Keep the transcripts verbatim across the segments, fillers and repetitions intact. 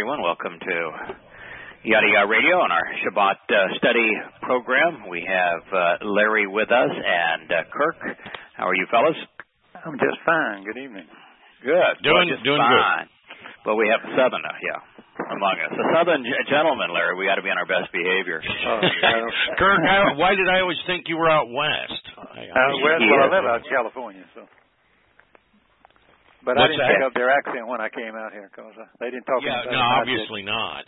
everyone. Welcome to Yada Yada Radio on our Shabbat uh, study program. We have uh, Larry with us and uh, Kirk. How are you, fellas? I'm just fine. Good evening. Good. Doing, well, just doing fine. good. But we have a Southerner, yeah, among us. A Southern g- gentleman, Larry. We got to be on our best behavior. Oh, Kirk, I, why did I always think you were out west? I, uh, well, well, I live out in California, so. But What's I didn't that? pick up their accent when I came out here because uh, they didn't talk. Yeah, any better no, than I obviously did. not.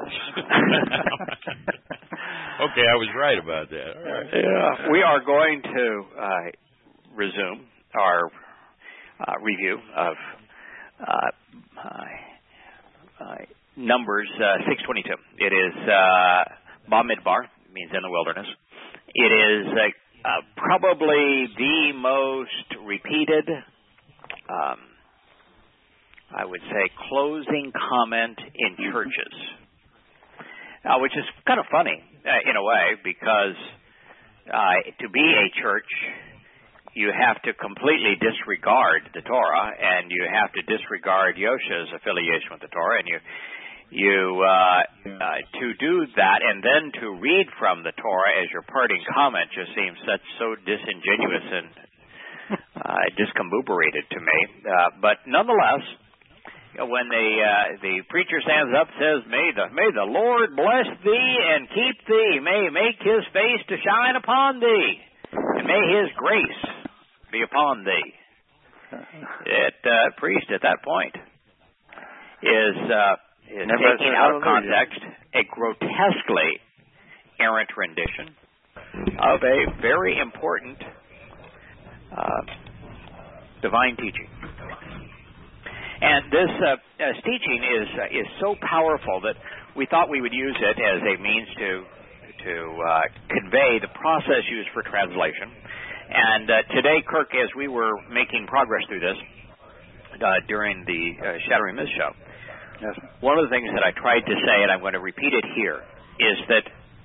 Okay, I was right about that. All right. Yeah, we are going to uh, resume our uh, review of uh, uh, Numbers uh, six twenty-two. It is uh, Bamidbar, means in the wilderness. It is uh, uh, probably the most repeated, um, I would say, closing comment in churches, uh, which is kind of funny uh, in a way because uh, to be a church, you have to completely disregard the Torah, and you have to disregard Yosha's affiliation with the Torah, and you you uh, uh, to do that and then to read from the Torah as your parting comment just seems such so disingenuous and uh, discombobulated to me. Uh, but nonetheless, when the uh, the preacher stands up and says, "May the may the Lord bless thee and keep thee, may make His face to shine upon thee, and may His grace be upon thee," it uh, priest at that point is uh, is taking out of context a grotesquely errant rendition of a very important uh, divine teaching. And this uh, uh, teaching is uh, is so powerful that we thought we would use it as a means to to uh, convey the process used for translation. And uh, today, Kirk, as we were making progress through this uh, during the uh, Shattering Myths show, Yes. one of the things that I tried to say, and I'm going to repeat it here, is that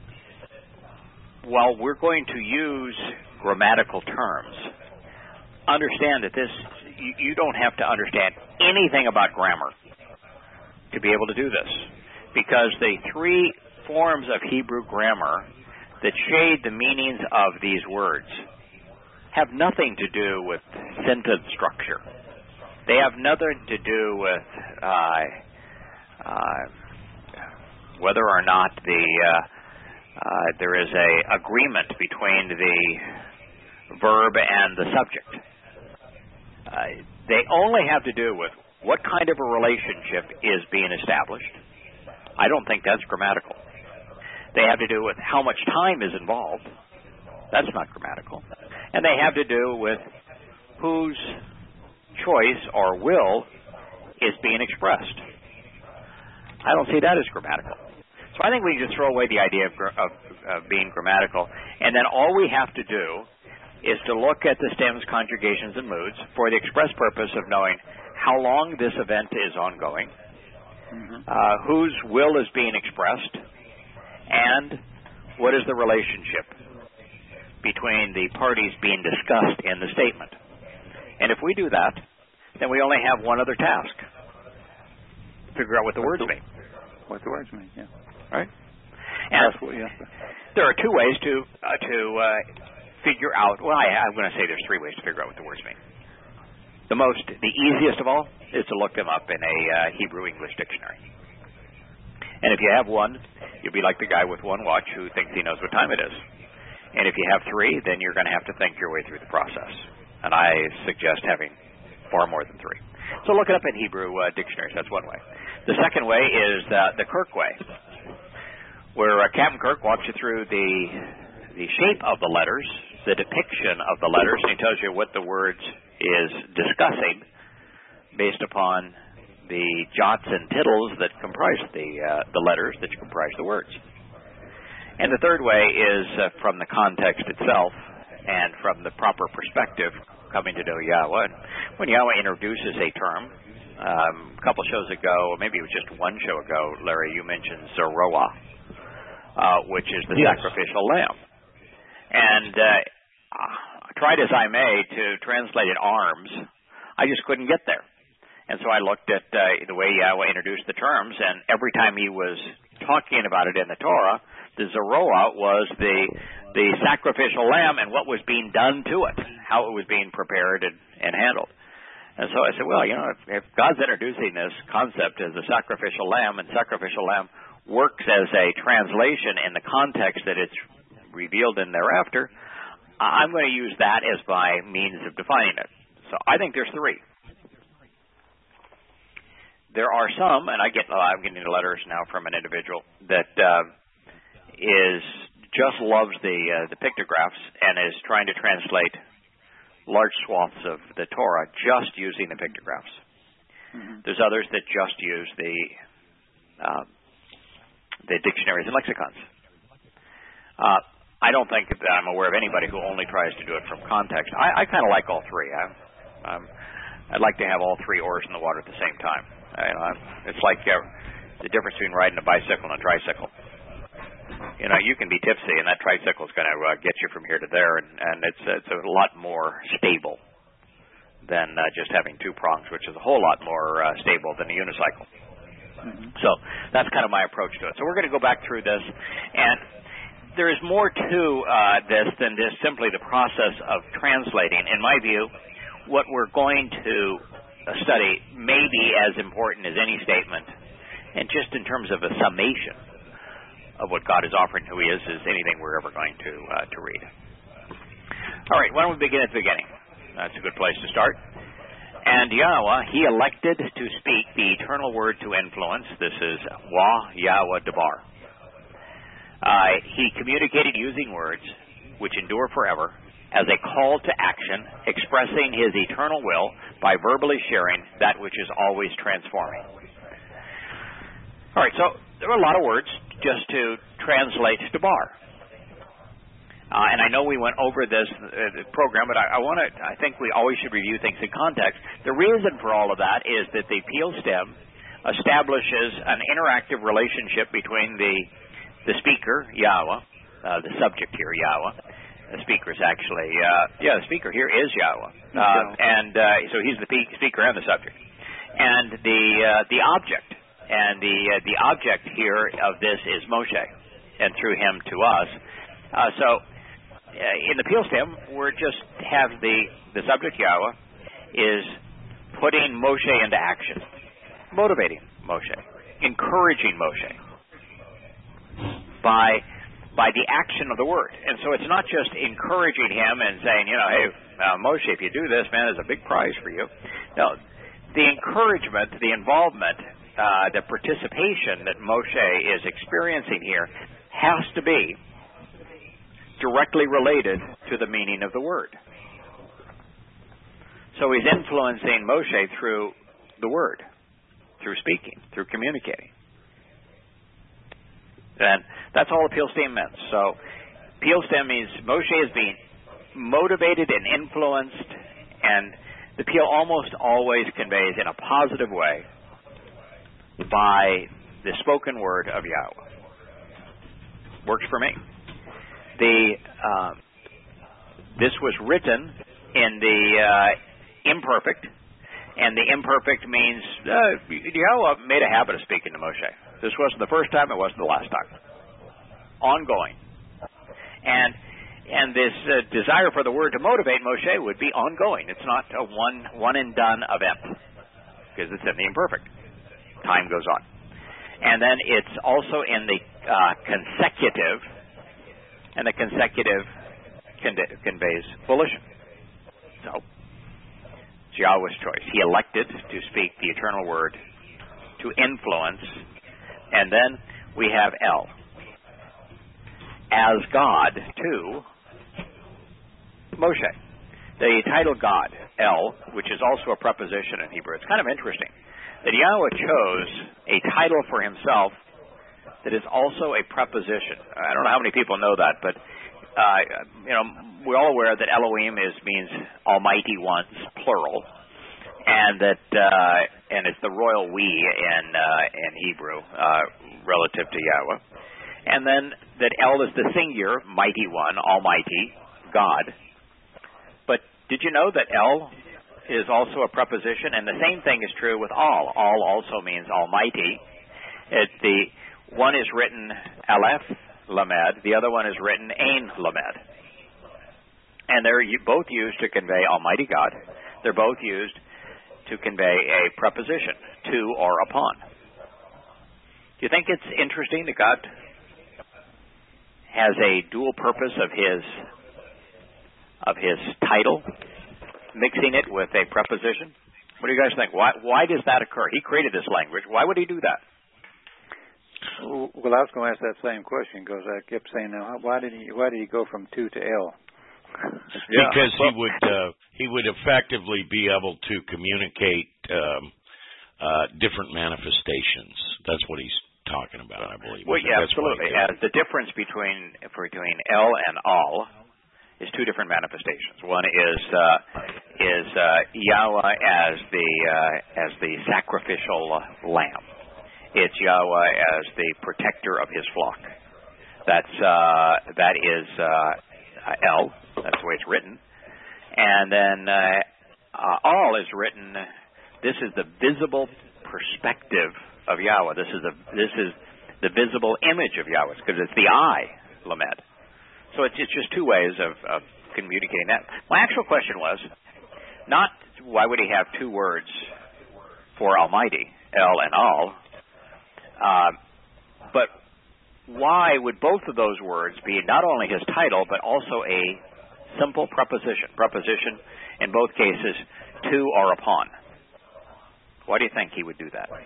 while we're going to use grammatical terms, understand that this you, you don't have to understand anything about grammar to be able to do this, because the three forms of Hebrew grammar that shade the meanings of these words have nothing to do with sentence structure. They have nothing to do with uh, uh, whether or not the uh, uh, there is a agreement between the verb and the subject. Uh, they only have to do with what kind of a relationship is being established. I don't think that's grammatical. They have to do with how much time is involved. That's not grammatical. And they have to do with whose choice or will is being expressed. I don't see that as grammatical. So I think we can just throw away the idea of, of, of being grammatical, and then all we have to do is to look at the stems, conjugations, and moods for the express purpose of knowing how long this event is ongoing, mm-hmm. uh, whose will is being expressed, and what is the relationship between the parties being discussed in the statement. And if we do that, then we only have one other task: figure out what the what words the, mean. What the words mean, yeah. Right? And what, yeah. there are two ways to uh, to uh, figure out. Well, I, I'm going to say there's three ways to figure out what the words mean. The most, the easiest of all, is to look them up in a uh, Hebrew English dictionary. And if you have one, you'll be like the guy with one watch who thinks he knows what time it is. And if you have three, then you're going to have to think your way through the process. And I suggest having far more than three. So look it up in Hebrew uh, dictionaries. That's one way. The second way is uh, the Kirk way, where uh, Captain Kirk walks you through the the shape of the letters, the depiction of the letters, and he tells you what the words is discussing based upon the jots and tittles that comprise the uh, the letters that comprise the words. And the third way is uh, from the context itself and from the proper perspective, coming to know Yahweh. When Yahweh introduces a term, um, a couple shows ago, or maybe it was just one show ago, Larry, you mentioned Zeroah, uh, which is the yes. sacrificial lamb. And uh, tried as I may to translate it arms, I just couldn't get there. And so I looked at uh, the way Yahweh introduced the terms, and every time he was talking about it in the Torah, the Zeroah was the the sacrificial lamb and what was being done to it, how it was being prepared and, and handled. And so I said, well, you know, if, if God's introducing this concept as a sacrificial lamb, and sacrificial lamb works as a translation in the context that it's revealed in thereafter, I'm going to use that as my means of defining it. So I think there's three. There are some, and I get, uh, I'm getting letters now from an individual that uh, is just loves the uh, the pictographs and is trying to translate large swaths of the Torah just using the pictographs. Mm-hmm. There's others that just use the uh, the dictionaries and lexicons. Uh, I don't think that I'm aware of anybody who only tries to do it from context. I, I kind of like all three. I, um, I'd like to have all three oars in the water at the same time. I, uh, it's like uh, the difference between riding a bicycle and a tricycle. You know, you can be tipsy, and that tricycle is going to uh, get you from here to there, and, and it's it's a lot more stable than uh, just having two prongs, which is a whole lot more uh, stable than a unicycle. Mm-hmm. So that's kind of my approach to it. So we're going to go back through this, and there is more to uh, this than just simply the process of translating. In my view, what we're going to study may be as important as any statement, and just in terms of a summation of what God is offering who he is, is anything we're ever going to uh, to read. All right, why don't we begin at the beginning? That's a good place to start. And Yahweh, he elected to speak the eternal word to influence. This is Wah Yahweh Dabar. Uh, he communicated using words which endure forever as a call to action, expressing his eternal will by verbally sharing that which is always transforming. All right, so there are a lot of words just to translate Dabar. Uh, and I know we went over this uh, program, but I, I want to. I think we always should review things in context. The reason for all of that is that the Peel stem establishes an interactive relationship between the the speaker, Yahweh, uh, the subject here, Yahweh. The speaker is actually, uh, yeah, the speaker here is Yahweh, uh, and uh, so he's the speaker and the subject, and the uh, the object, and the uh, the object here of this is Moshe, and through him to us. Uh, so. Uh, in the Peel stem, we're just have the, the subject Yahweh is putting Moshe into action, motivating Moshe, encouraging Moshe by by the action of the word. And so it's not just encouraging him and saying, you know, hey, uh, Moshe, if you do this, man, there's a big prize for you. No, the encouragement, the involvement, uh, the participation that Moshe is experiencing here has to be directly related to the meaning of the word. So he's influencing Moshe through the word, through speaking, through communicating. And that's all the Peel stem meant. So Peel stem means Moshe is being motivated and influenced, and the Peel almost always conveys in a positive way by the spoken word of Yahweh. Works for me. The uh, this was written in the uh, imperfect, and the imperfect means uh, Yahweh made a habit of speaking to Moshe. This wasn't the first time; it wasn't the last time. Ongoing, and and this uh, desire for the word to motivate Moshe would be ongoing. It's not a one one and done event because it's in the imperfect. Time goes on, and then it's also in the uh, consecutive. And the consecutive con- conveys volition. So, it's Yahweh's choice. He elected to speak the eternal word to influence. And then we have El. As God to Moshe. The title God, El, which is also a preposition in Hebrew. It's kind of interesting that Yahweh chose a title for himself that is also a preposition. I don't know how many people know that, but uh, you know, we're all aware that Elohim is means Almighty Ones, plural, and that uh, and it's the royal we in uh, in Hebrew uh, relative to Yahweh, and then that El is the singular, Mighty One, Almighty God. But did you know that El is also a preposition, and the same thing is true with all. All also means almighty. It, the one is written aleph lamed, the other one is written ain lamed. And they're both used to convey Almighty God. They're both used to convey a preposition, to or upon. Do you think it's interesting that God has a dual purpose of his of his title, mixing it with a preposition? What do you guys think? Why why does that occur? He created this language. Why would he do that? Well, I was going to ask that same question because I kept saying, "Now, why did he why did he go from two to L?" Yeah. Because he would uh, he would effectively be able to communicate um, uh, different manifestations. That's what he's talking about, I believe. Well, yeah, absolutely. As the difference between between El and Al is two different manifestations. One is uh, is uh, Yahweh as the uh, as the sacrificial lamb. It's Yahweh as the protector of his flock. That's uh, that is uh, El. That's the way it's written. And then uh, uh, all is written, this is the visible perspective of Yahweh. This is the, this is the visible image of Yahweh, because it's the I, Lamed. So it's, it's just two ways of, of communicating that. My actual question was, not why would he have two words for Almighty, El and Al, uh, but why would both of those words be not only his title, but also a simple preposition. Preposition, in both cases, to or upon. Why do you think he would do that?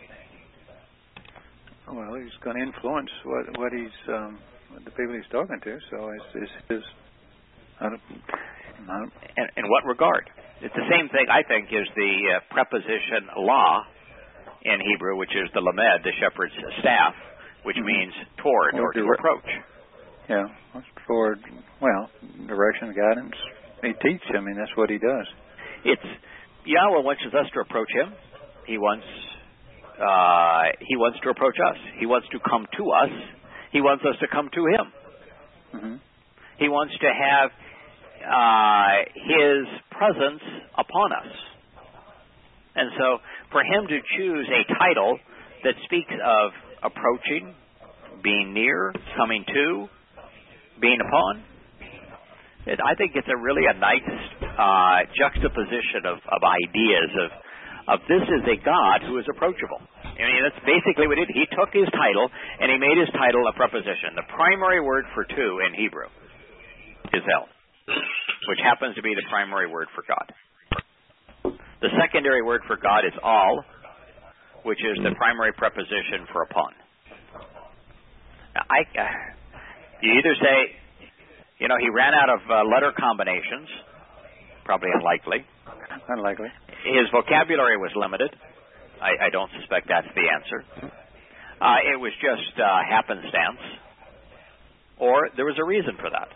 Well, he's going to influence what what he's um, the people he's talking to. So it's, it's his. I don't, I don't, in, in what regard? It's the same thing, I think, is the uh, preposition la in Hebrew, which is the lamed, the shepherd's staff, which mm-hmm. means toward or, or to dire- approach. Yeah, for, well, direction, guidance. He teaches. I mean, that's what he does. It's Yahweh wants us to approach him. He wants uh, he wants to approach us. He wants to come to us. He wants us to come to him. Mm-hmm. He wants to have uh, his presence upon us. And so for him to choose a title that speaks of approaching, being near, coming to, being upon, it, I think it's a really a nice uh, juxtaposition of, of ideas of, of this is a God who is approachable. I mean, that's basically what he did. He took his title and he made his title a preposition. The primary word for two in Hebrew is El, which happens to be the primary word for God. The secondary word for God is Al, which is the primary preposition for upon. Now, I... Uh, You either say, you know, he ran out of uh, letter combinations, probably unlikely. Unlikely. His vocabulary was limited. I, I don't suspect that's the answer. Uh, it was just uh, happenstance. Or there was a reason for that.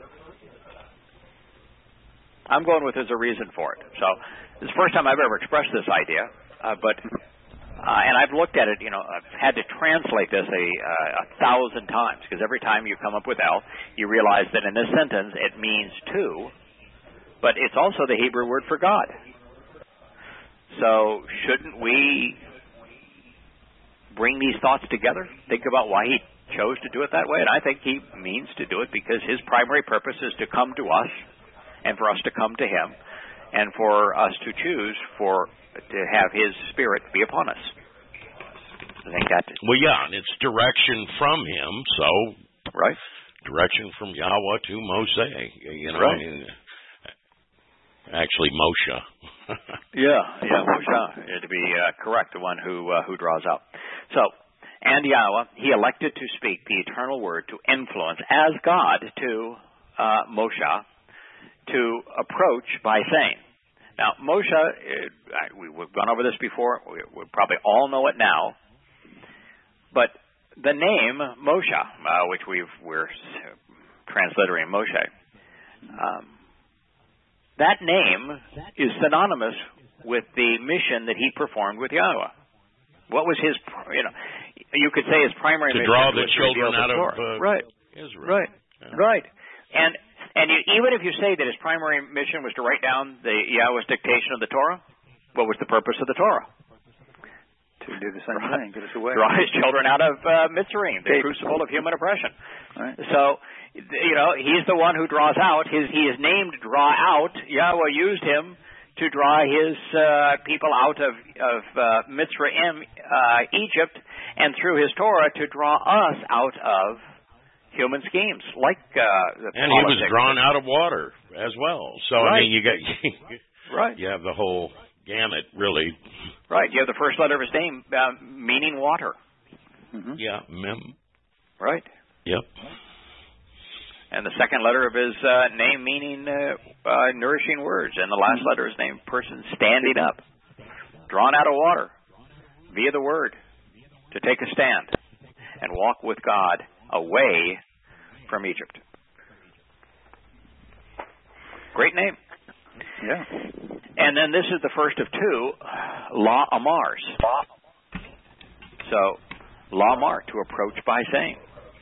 I'm going with there's a reason for it. So it's the first time I've ever expressed this idea, uh, but... Uh, and I've looked at it, you know, I've had to translate this a, uh, a thousand times, because every time you come up with El, you realize that in this sentence it means to, but it's also the Hebrew word for God. So shouldn't we bring these thoughts together, think about why he chose to do it that way? And I think he means to do it because his primary purpose is to come to us and for us to come to him and for us to choose for to have his spirit be upon us. I think that. Well, yeah, and it's direction from him, so right, direction from Yahweh to Moshe. You know, right. I mean, actually Moshe. yeah, yeah, Moshe to be uh, correct, the one who uh, who draws out. So, and Yahweh, he elected to speak the eternal word to influence as God to uh, Moshe to approach by saying. Now, Moshe, uh, we've gone over this before. We, we probably all know it now. But the name Moshe, uh, which we've, we're transliterating Moshe, um, that name is synonymous with the mission that he performed with Yahweh. What was his, you know, you could say his primary to mission draw was the children to out of uh, right. Israel. Right, yeah. right. And And you, even if you say that his primary mission was to write down the Yahweh's dictation of the Torah, what was the purpose of the Torah? To do the same Draw, thing, get us away. Draw his children out of uh, Mitzrayim, the crucible of human oppression. Right. So, you know, he's the one who draws out. His, he is named Draw Out. Yahweh used him to draw his uh, people out of, of uh, Mitzrayim, uh, Egypt, and through his Torah to draw us out of human schemes, like uh, the and politics. he was drawn out of water as well. So, right. I mean, you got right. you have the whole gamut, really. Right. You have the first letter of his name uh, meaning water. Mm-hmm. Yeah, mem. Right. Yep. And the second letter of his uh, name meaning uh, uh, nourishing words. And the last Mm-hmm. letter of his name, person standing up, drawn out of water via the word to take a stand and walk with God away from Egypt. Great name. Yeah. And then this is the first of two La Amars. So, La Amar, to approach by saying.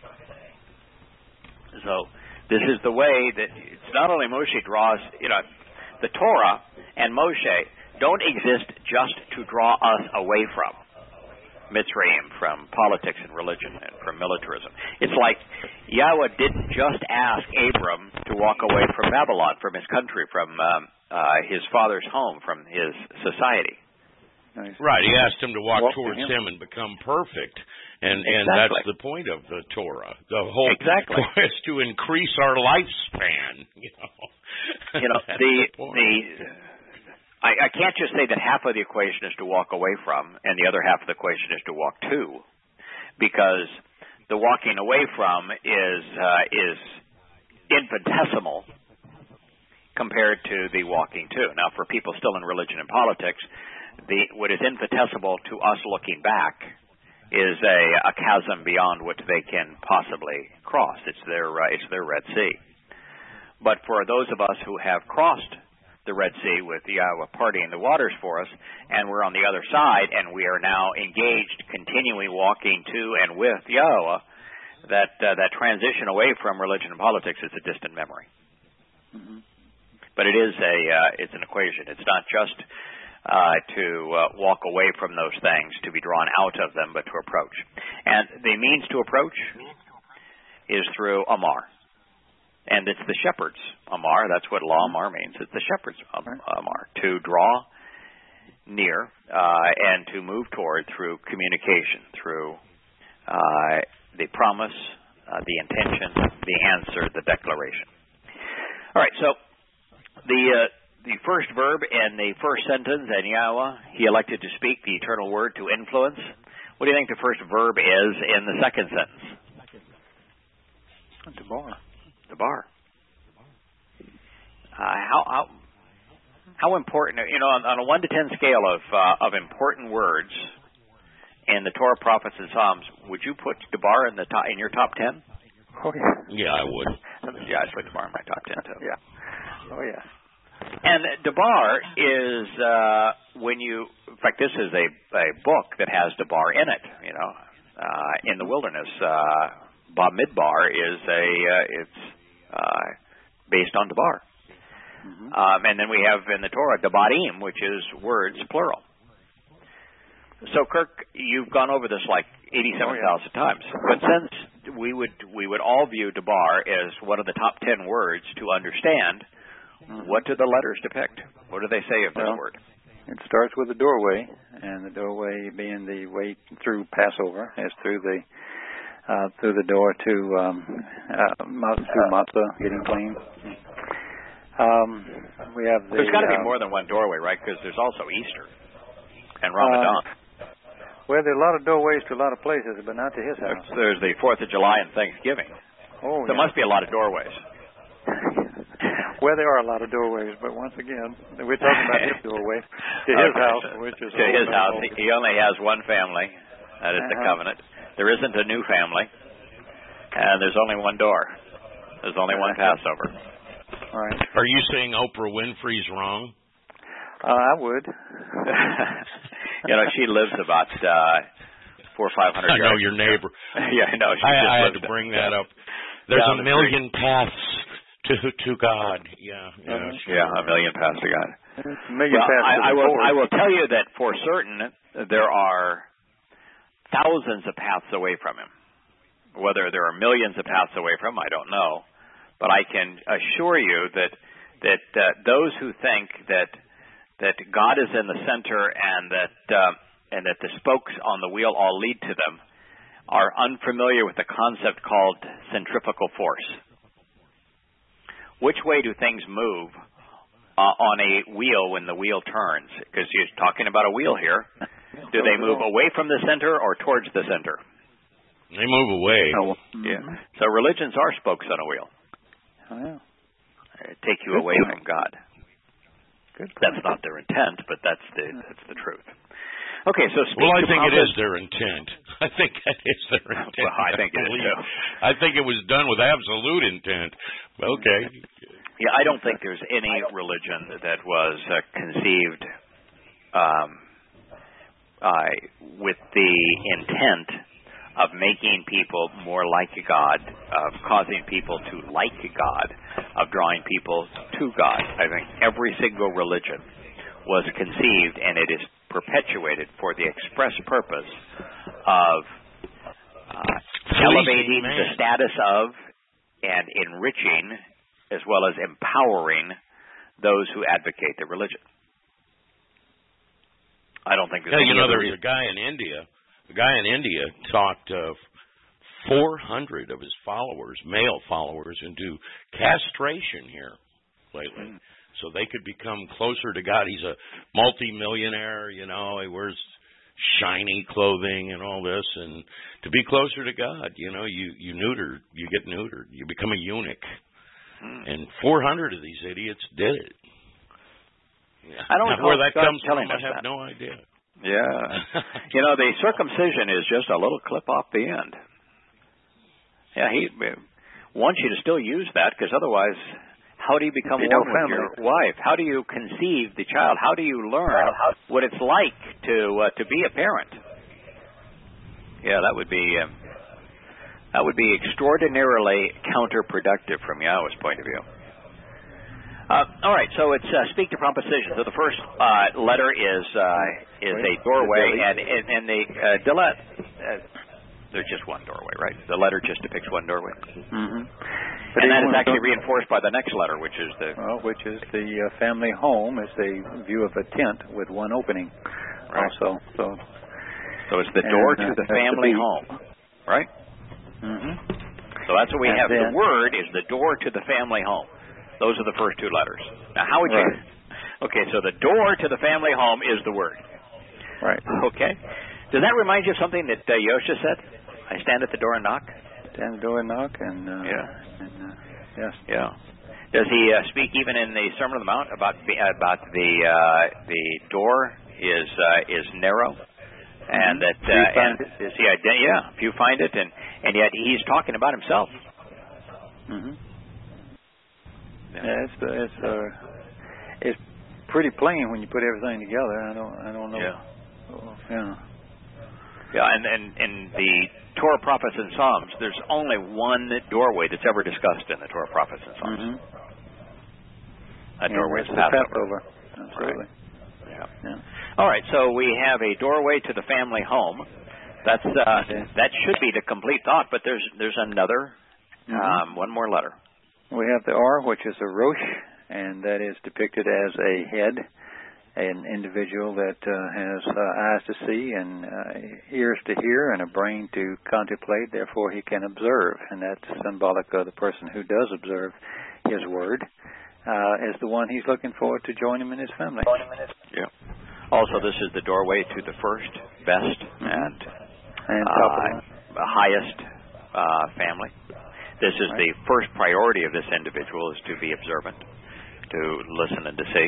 So, this is the way that it's not only Moshe draws, you know, the Torah and Moshe don't exist just to draw us away from Mitzrayim, from politics and religion and from militarism. It's like Yahweh didn't just ask Abram to walk away from Babylon, from his country, from um, uh, his father's home, from his society. Nice. Right, he asked him to walk, walk towards to him. him and become perfect. And exactly. and that's the point of the Torah. The whole exactly. point is to increase our lifespan. You know, you know the the, the I, I can't just say that half of the equation is to walk away from, and the other half of the equation is to walk to, because the walking away from is uh, is infinitesimal compared to the walking to. Now, for people still in religion and politics, the what is infinitesimal to us looking back is a, a chasm beyond what they can possibly cross. It's their uh, it's their Red Sea. But for those of us who have crossed the Red Sea with Yahweh parting the waters for us, and we're on the other side, and we are now engaged, continually walking to and with Yahweh, that uh, that transition away from religion and politics is a distant memory. Mm-hmm. But it is a uh, it's an equation. It's not just Uh, to uh, walk away from those things, to be drawn out of them, but to approach. And the means to approach is through Amar. And it's the shepherd's Amar. That's what La Amar means. It's the shepherd's Amar. To draw near uh, and to move toward through communication, through uh, the promise, uh, the intention, the answer, the declaration. All right, so the... Uh, The first verb in the first sentence, and Yahweh, he elected to speak the eternal word to influence. What do you think the first verb is in the second sentence? Debar. Debar. Uh, how, how how important, you know, on, on a one to ten scale of uh, of important words in the Torah, prophets, and Psalms, would you put Debar in the top, in your top ten? Oh yeah. Yeah, I would. Yeah, I put Debar in my top ten too. Yeah. Oh yeah. And Debar is uh, when you, in fact, this is a, a book that has Debar in it. You know, uh, in the wilderness, uh, Bamidbar is a uh, it's uh, based on Debar. Mm-hmm. Um, and then we have in the Torah Debarim, which is words plural. So, Kirk, you've gone over this like eighty-seven thousand oh, yeah. times, but since we would we would all view Debar as one of the top ten words to understand. What do the letters depict? What do they say of this well, word? It starts with the doorway, and the doorway being the way through Passover, as through the uh, through the door to um, uh, through matzah getting clean. Um, we have the. There's got to be uh, more than one doorway, right? Because there's also Easter and Ramadan. Uh, well, there are a lot of doorways to a lot of places, but not to his house. There's, there's the Fourth of July and Thanksgiving. Oh, there yeah. must be a lot of doorways. Well, there are a lot of doorways, but once again, we're talking about his doorway to his okay. house, which is to his house. He, he only has one family. That is the uh-huh. covenant. There isn't a new family, and there's only one door. There's only one Passover. All right. Are you saying Oprah Winfrey's wrong? Uh, I would. You know, she lives about uh, four or five hundred. I know yards. your neighbor. Yeah, I know. She I, just I had lives to bring down, that up. There's a the million street. paths to to God. Yeah, yeah, uh, sure. yeah, a million paths to God. Million well, paths I, I will. forward. I will tell you that for certain there are thousands of paths away from him. Whether there are millions of paths away from him, I don't know. But I can assure you that that uh, those who think that that God is in the center and that uh, and that the spokes on the wheel all lead to them are unfamiliar with the concept called centrifugal force. Which way do things move uh, on a wheel when the wheel turns? Because you're talking about a wheel here. Do they move away from the center or towards the center? They move away. Oh, yeah. So religions are spokes on a wheel. Oh, yeah. They take you Good away point. from God. Good point. That's not their intent, but that's the that's the truth. Okay, so speak well, I to think Papa. it is their intent. I think that is their intent. Well, I think it is too. I think it was done with absolute intent. Okay. Yeah, I don't think there's any religion that was uh, conceived um, uh, with the intent of making people more like God, of causing people to like God, of drawing people to God. I think every single religion was conceived, and it is perpetuated for the express purpose of uh, elevating the status of and enriching as well as empowering those who advocate the religion. I don't think there's yeah, any you know, other there's a guy in India The guy in India talked uh, four hundred of his followers, male followers, into castration here lately, mm. so they could become closer to God. He's a multi-millionaire, you know. He wears shiny clothing and all this, and to be closer to God, you know, you you neuter, you get neutered, you become a eunuch, mm. and four hundred of these idiots did it. Yeah. I don't now, know where that God comes from. I have that. no idea. Yeah. You know, the circumcision is just a little clip off the end. Yeah, he wants you to still use that, because otherwise, how do you become one with family. your wife? How do you conceive the child? How do you learn what it's like to uh, to be a parent? Yeah, that would be um, that would be extraordinarily counterproductive from Yahweh's point of view. Uh, all right, so it's uh, speak to proposition. So the first uh, letter is uh, is a doorway, and and, and the uh, Delet, uh, there's just one doorway, right? The letter just depicts one doorway, mm-hmm. and that is actually reinforced by the next letter, which is the well, which is the uh, family home. It's a view of a tent with one opening, right. also. So, so it's the door and, to uh, the family home, right? Mm-hmm. So that's what we and have. Then, the word is the door to the family home. Those are the first two letters. Now, how would you... Right. Okay, so the door to the family home is the word. Right. Okay. Does that remind you of something that uh, Yosha said? I stand at the door and knock? Stand at the door and knock, and... Uh, yeah. And, uh, yes. Yeah. Does he uh, speak even in the Sermon on the Mount about about the uh, the door is uh, is narrow, and mm-hmm. that uh, and is he ident- yeah, if you find it, and and yet he's talking about himself. Mm-hmm. Yeah, it's uh, it's uh, it's pretty plain when you put everything together. I don't I don't know. Yeah. Oh, yeah. Yeah, and and and the Torah, Prophets, and Psalms. There's only one doorway that's ever discussed in the Torah, Prophets, and Psalms. Mm-hmm. That yeah, doorway is Passover. Passover. Absolutely. Right. Yeah. yeah. All right. So we have a doorway to the family home. That's uh, okay. That should be the complete thought. But there's there's another mm-hmm. um, one more letter. We have the R, which is a Rosh, and that is depicted as a head, an individual that uh, has uh, eyes to see and uh, ears to hear and a brain to contemplate. Therefore, he can observe, and that's symbolic of the person who does observe his word uh, as the one he's looking forward to join him in his family. Yeah. Also, this is the doorway to the first, best, mm-hmm. and, and uh, highest uh, family. This is right. The first priority of this individual is to be observant, to listen and to see.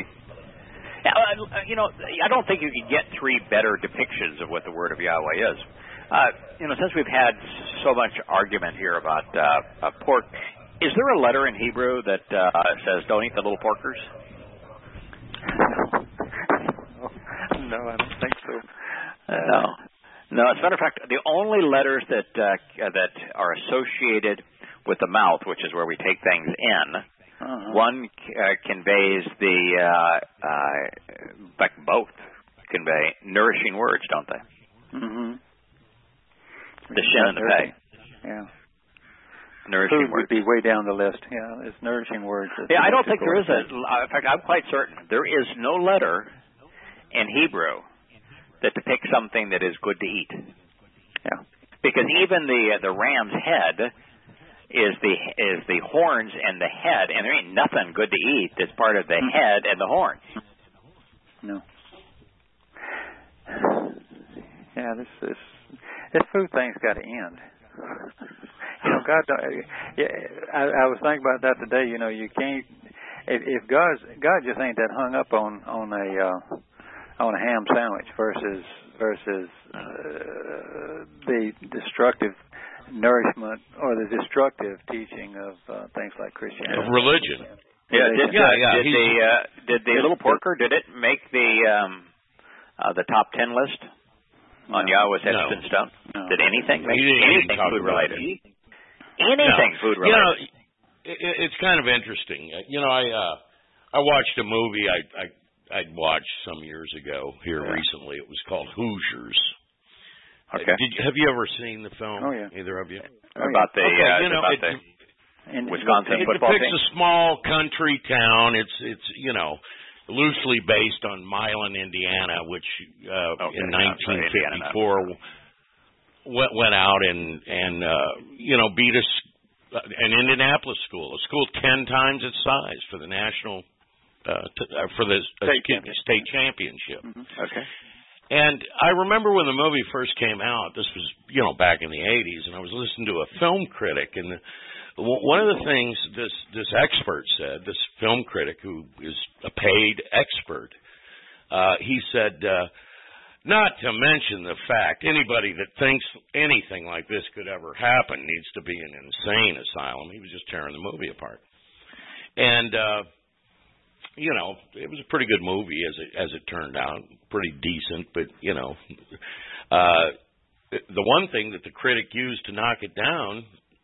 Uh, you know, I don't think you can get three better depictions of what the Word of Yahweh is. Uh, you know, since we've had so much argument here about uh, uh, pork, is there a letter in Hebrew that uh, says, don't eat the little porkers? No, I don't think so. Uh, no. No, as a matter of fact, the only letters that uh, that are associated with the mouth, which is where we take things in, Uh-huh. One uh, conveys the, uh, uh, in fact, both convey nourishing words, don't they? Mm-hmm. The shin and the pei. Yeah. Nourishing Food words. would be way down the list. Yeah, it's nourishing words. Yeah, I don't think there is a, in fact, I'm quite certain, there is no letter in Hebrew that depicts something that is good to eat. Yeah. Because even the, the ram's head is the is the horns and the head, and there ain't nothing good to eat that's part of the mm. head and the horns. No. Yeah, this this this food thing's got to end. You know, God. Yeah, I, I was thinking about that today. You know, you can't. If, if God's God just ain't that hung up on on a uh, on a ham sandwich versus versus uh, the destructive nourishment or the destructive teaching of uh, things like Christianity. Of religion. Yeah, did, yeah, uh, yeah. Did the uh, did the little porker did it make the um, uh, the top ten list on no. Yahweh's no. Epsom stone? No. Did anything make anything food related? Anything no. food related? You know, it, it's kind of interesting. You know, I uh, I watched a movie I I I'd watched some years ago here yeah. recently. It was called Hoosiers. Okay. Did you, have you ever seen the film? Oh yeah. Either of you? Oh, about yeah. the okay, uh, you know, about it, the in Wisconsin it football depicts team? a small country town. It's it's you know loosely based on Milan, Indiana, which uh, okay, in nineteen fifty-four went went out and and uh, you know beat us an Indianapolis school, a school ten times its size for the national uh, t- uh, for the uh, state, state, championship. state championship. Mm-hmm. Okay. And I remember when the movie first came out, this was, you know, back in the eighties, and I was listening to a film critic, and the, one of the things this, this expert said, this film critic who is a paid expert, uh, he said, uh, not to mention the fact anybody that thinks anything like this could ever happen needs to be in an insane asylum. He was just tearing the movie apart. And, uh, you know, it was a pretty good movie as it as it turned out, pretty decent. But you know, uh, the one thing that the critic used to knock it down,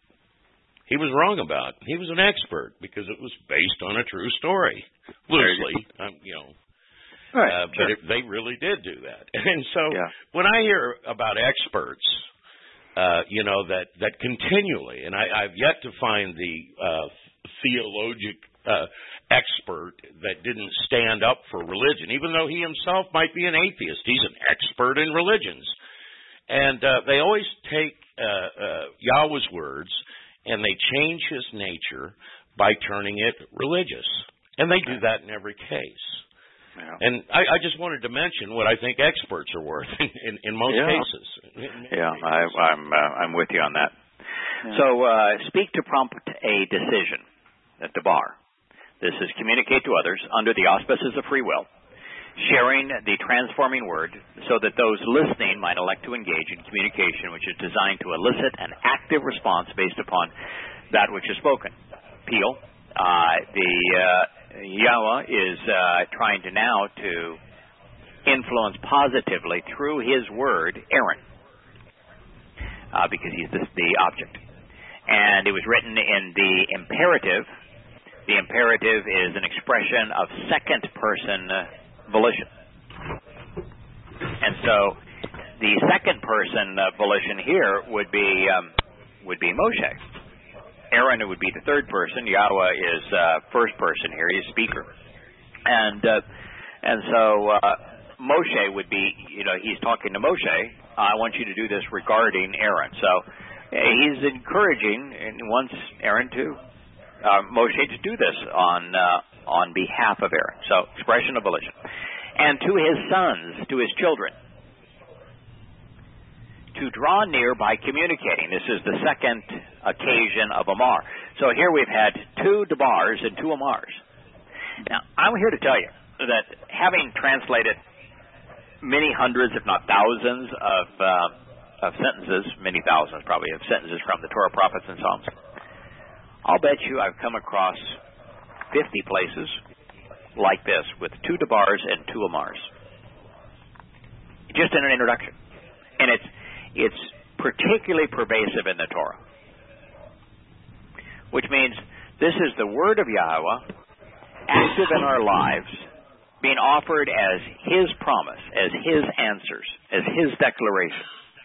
he was wrong about. He was an expert because it was based on a true story, loosely. Um, you know, right, uh, sure. but it, they really did do that. And so yeah. when I hear about experts, uh, you know that that continually, and I, I've yet to find the uh, theologic. Uh, expert that didn't stand up for religion, even though he himself might be an atheist. He's an expert in religions. And uh, they always take uh, uh, Yahweh's words and they change his nature by turning it religious. And they do that in every case. Yeah. And I, I just wanted to mention what I think experts are worth in, in, in most yeah. cases. Yeah, I, I'm uh, I'm with you on that. Yeah. So uh, speak to prompt a decision at the bar. This is communicate to others under the auspices of free will, sharing the transforming word so that those listening might elect to engage in communication which is designed to elicit an active response based upon that which is spoken. Peel, uh, the uh, Yahweh is uh, trying to now to influence positively through his word Aaron, uh, because he's the, the object. And it was written in the imperative. The imperative is an expression of second-person volition. And so the second-person volition here would be um, would be Moshe. Aaron would be the third person. Yahweh is uh, first person here. He's speaker. And uh, and so uh, Moshe would be, you know, he's talking to Moshe. I want you to do this regarding Aaron. So he's encouraging and wants Aaron to. Uh, Moshe to do this on uh, on behalf of Aaron. So, expression of volition. And to his sons, to his children, to draw near by communicating. This is the second occasion of Amar. So here we've had two Debars and two Amars. Now, I'm here to tell you that having translated many hundreds, if not thousands, of, uh, of sentences, many thousands probably, of sentences from the Torah, Prophets, and Psalms, I'll bet you I've come across fifty places like this with two Debars and two Amars. Just in an introduction. And it's it's particularly pervasive in the Torah. Which means This is the word of Yahweh, active in our lives, being offered as His promise, as His answers, as His declaration.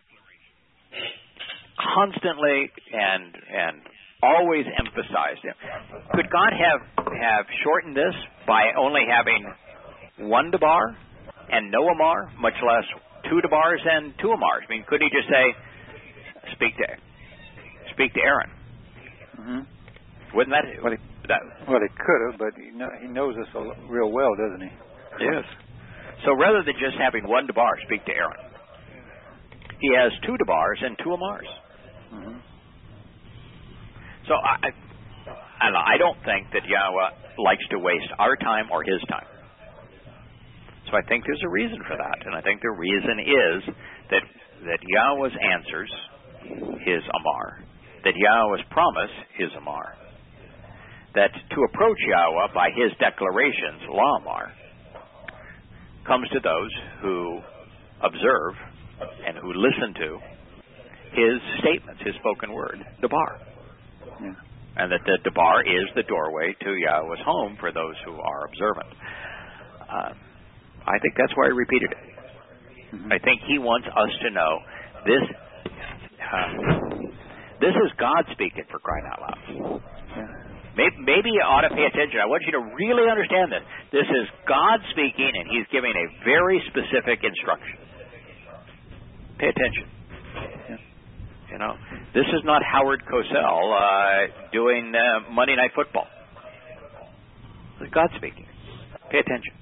Constantly and and always emphasized. Could God have, have shortened this by only having one debar and no amar, much less two debars and two amars? I mean, couldn't He just say, speak to speak to Aaron? Mm-hmm. Wouldn't that... Well, he, that, well, he could have, but he, know, he knows us real well, doesn't he? Yes. So rather than just having one debar speak to Aaron, He has two debars and two amars. Mm-hmm. So I, I, I don't think that Yahweh likes to waste our time or His time. So I think there's a reason for that, and I think the reason is that that Yahweh's answers, His amar, that Yahweh's promise, His amar, that to approach Yahweh by His declarations, la amar, comes to those who observe and who listen to His statements, His spoken word, debar. Yeah. And that the debar is the doorway to Yahweh's home for those who are observant. Uh, I think that's why I repeated it. Mm-hmm. I think He wants us to know this. Uh, this is God speaking, for crying out loud. Yeah. Maybe, maybe you ought to pay attention. I want you to really understand this. This is God speaking, and He's giving a very specific instruction. Pay attention. Yeah. You know, this is not Howard Cosell uh, doing uh, Monday Night Football. This is God speaking. Pay attention.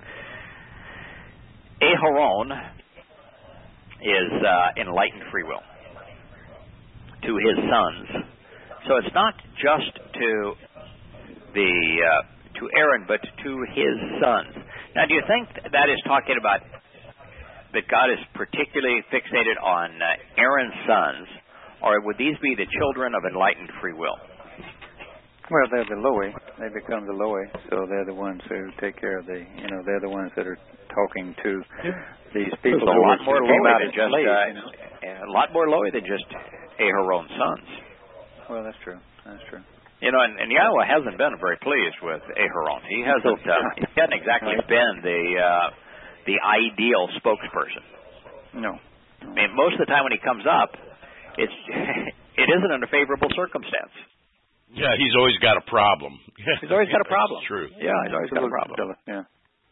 Aharon is uh, enlightened free will to his sons. So it's not just to the uh, to Aaron, but to his sons. Now, do you think that is talking about that God is particularly fixated on uh, Aaron's sons, or would these be the children of enlightened free will? Well, they're the Loe. They become the Loe, so they're the ones who take care of the, you know, they're the ones that are talking to yeah. these people. There's a lot more Loe than just, slaves, uh, you know? a lot more Loe than just Aharon's sons. Well, that's true. That's true. You know, and, and Yahweh hasn't been very pleased with Aharon. He hasn't. Uh, he hasn't exactly been the uh, the ideal spokesperson. No. no. I mean, most of the time when he comes up, it's it isn't in a favorable circumstance. Yeah, he's always got a problem. He's always got a problem. That's true. Yeah, he's always got a problem. Jealous. Yeah.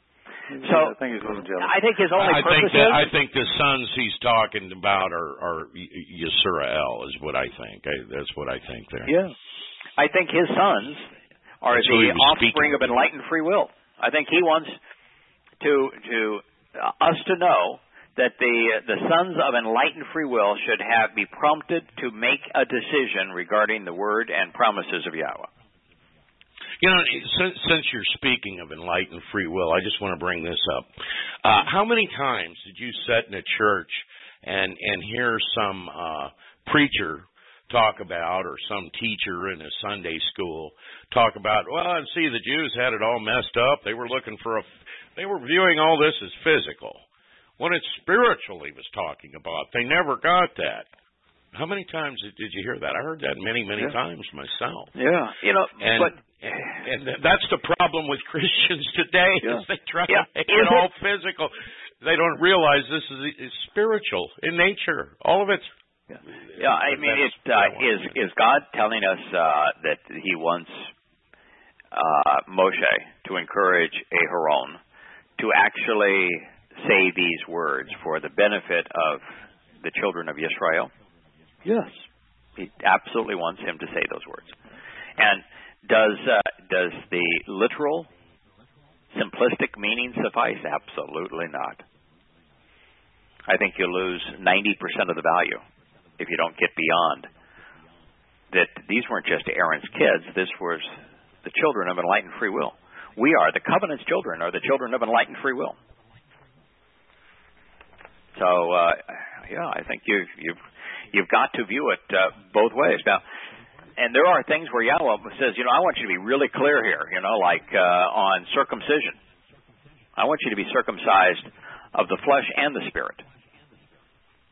So I think he's a little jealous. I think his only I purpose think that, is. I think the sons he's talking about are, are Yisrael, is what I think. I, that's what I think there. Yeah. I think his sons are That's the offspring of enlightened free will. I think he wants to to uh, us to know that the the sons of enlightened free will should have be prompted to make a decision regarding the word and promises of Yahweh. You know, since, since you're speaking of enlightened free will, I just want to bring this up. Uh, how many times did you sit in a church and and hear some uh, preacher talk about, or some teacher in a Sunday school talk about, well, and see, the Jews had it all messed up. They were looking for a, they were viewing all this as physical, when it's spiritual he was talking about. They never got that. How many times did you hear that? I heard that many, many yeah. times myself. Yeah, you know, and, but and, and that's the problem with Christians today. Yeah. Is they try yeah. to make it all physical. They don't realize this is, is spiritual in nature. All of it's. Yeah, yeah I mean, it uh, is is God telling us uh, that He wants uh, Moshe to encourage Aharon to actually say these words for the benefit of the children of Israel? Yes, He absolutely wants him to say those words. And does uh, does the literal, simplistic meaning suffice? Absolutely not. I think you lose ninety percent of the value if you don't get beyond that. These weren't just Aaron's kids. This was the children of enlightened free will. We are the covenant's children, are the children of enlightened free will. So, uh, yeah, I think you've you've you've got to view it uh, both ways. Now, and there are things where Yahweh says, you know, I want you to be really clear here. You know, like uh, on circumcision, I want you to be circumcised of the flesh and the spirit.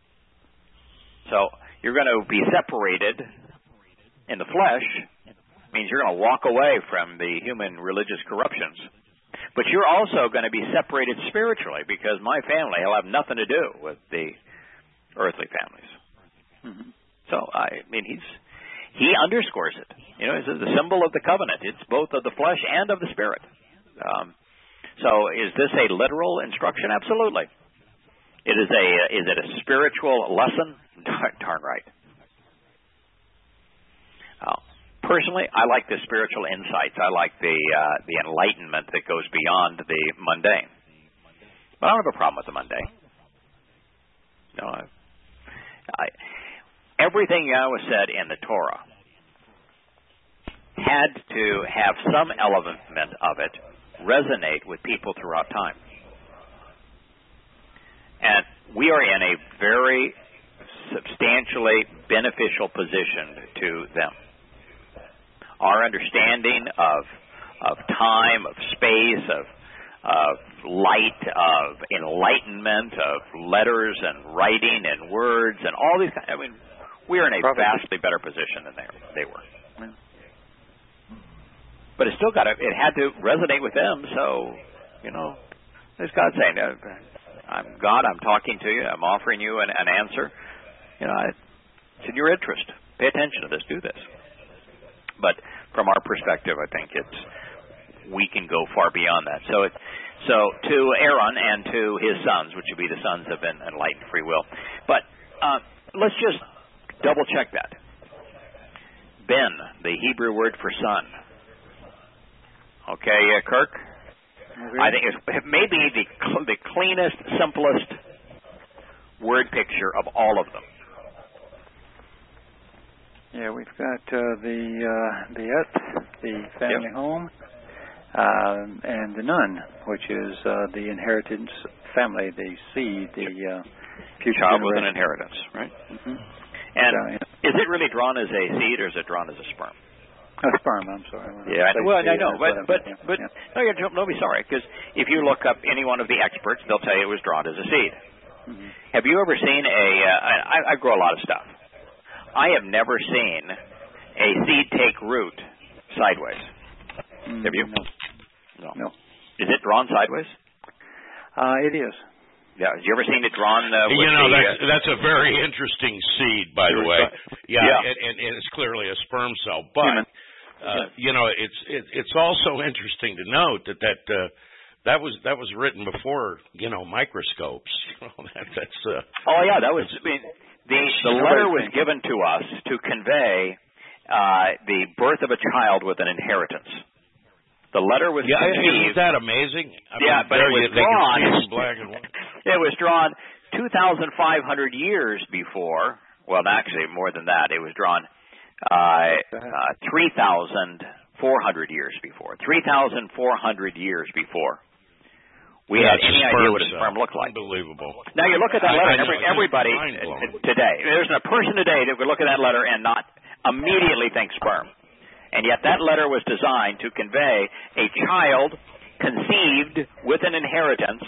So you're going to be separated in the flesh, means you're going to walk away from the human religious corruptions. But you're also going to be separated spiritually, because my family will have nothing to do with the earthly families. Mm-hmm. So, I mean, he's he underscores it. You know, it's the symbol of the covenant. It's both of the flesh and of the spirit. Um, so is this a literal instruction? Absolutely. It is a is it a spiritual lesson? Darn, darn right. Uh, Personally, I like the spiritual insights. I like the uh, the enlightenment that goes beyond the mundane. But I don't have a problem with the mundane. No, I, I, everything Yahweh said in the Torah had to have some element of it resonate with people throughout time. And we are in a very substantially beneficial position to them. Our understanding of of time, of space, of of light, of enlightenment, of letters and writing and words and all these. I mean, we are in a Probably. vastly better position than they they were. Yeah. But it still got to. It had to resonate with them. So, you know, there's God saying, "I'm God. I'm talking to you. I'm offering you an, an answer. You know, it's in your interest. Pay attention to this. Do this." But from our perspective, I think it's we can go far beyond that. So, it, so to Aaron and to his sons, which would be the sons of enlightened free will. But uh, let's just double check that. Ben, the Hebrew word for son. Okay, uh, Kirk. Okay. I think it's, it may be the the cleanest, simplest word picture of all of them. Yeah, we've got uh, the uh, the et, the family yep. home, um, and the nun, which is uh, the inheritance family, the seed, the uh, future child with an inheritance, right? Mm-hmm. And so, yeah. Is it really drawn as a seed, or is it drawn as a sperm? A sperm. I'm sorry. Yeah, I well, I know, but but yeah. but yeah. no, you're, don't be sorry, because if you look up any one of the experts, they'll tell you it was drawn as a seed. Mm-hmm. Have you ever seen a? Uh, I, I grow a lot of stuff. I have never seen a seed take root sideways. Mm, have you? No. no. No. Is it drawn sideways? Uh, it is. Yeah. Have you ever seen it drawn? Uh, with you know, the, that's, uh, that's a very interesting seed, by the way. Yeah, yeah. And, and, and it's clearly a sperm cell. But, uh, you know, it's it, it's also interesting to note that that uh, that was that was written before, you know, microscopes. that, that's. Uh, oh yeah, that was. I mean, The, the letter was given to us to convey uh, the birth of a child with an inheritance. The letter was yeah, conceived. Isn't that amazing? I yeah, mean, but it was drawn. Black and white. It was drawn two thousand five hundred years before. Well, actually, more than that. It was drawn uh, uh, three thousand four hundred years before. three thousand four hundred years before. We yeah, had any idea what a sperm looked like. Unbelievable. Now you look at that letter, I, I every, everybody today, there's a person today that would look at that letter and not immediately think sperm. And yet that letter was designed to convey a child conceived with an inheritance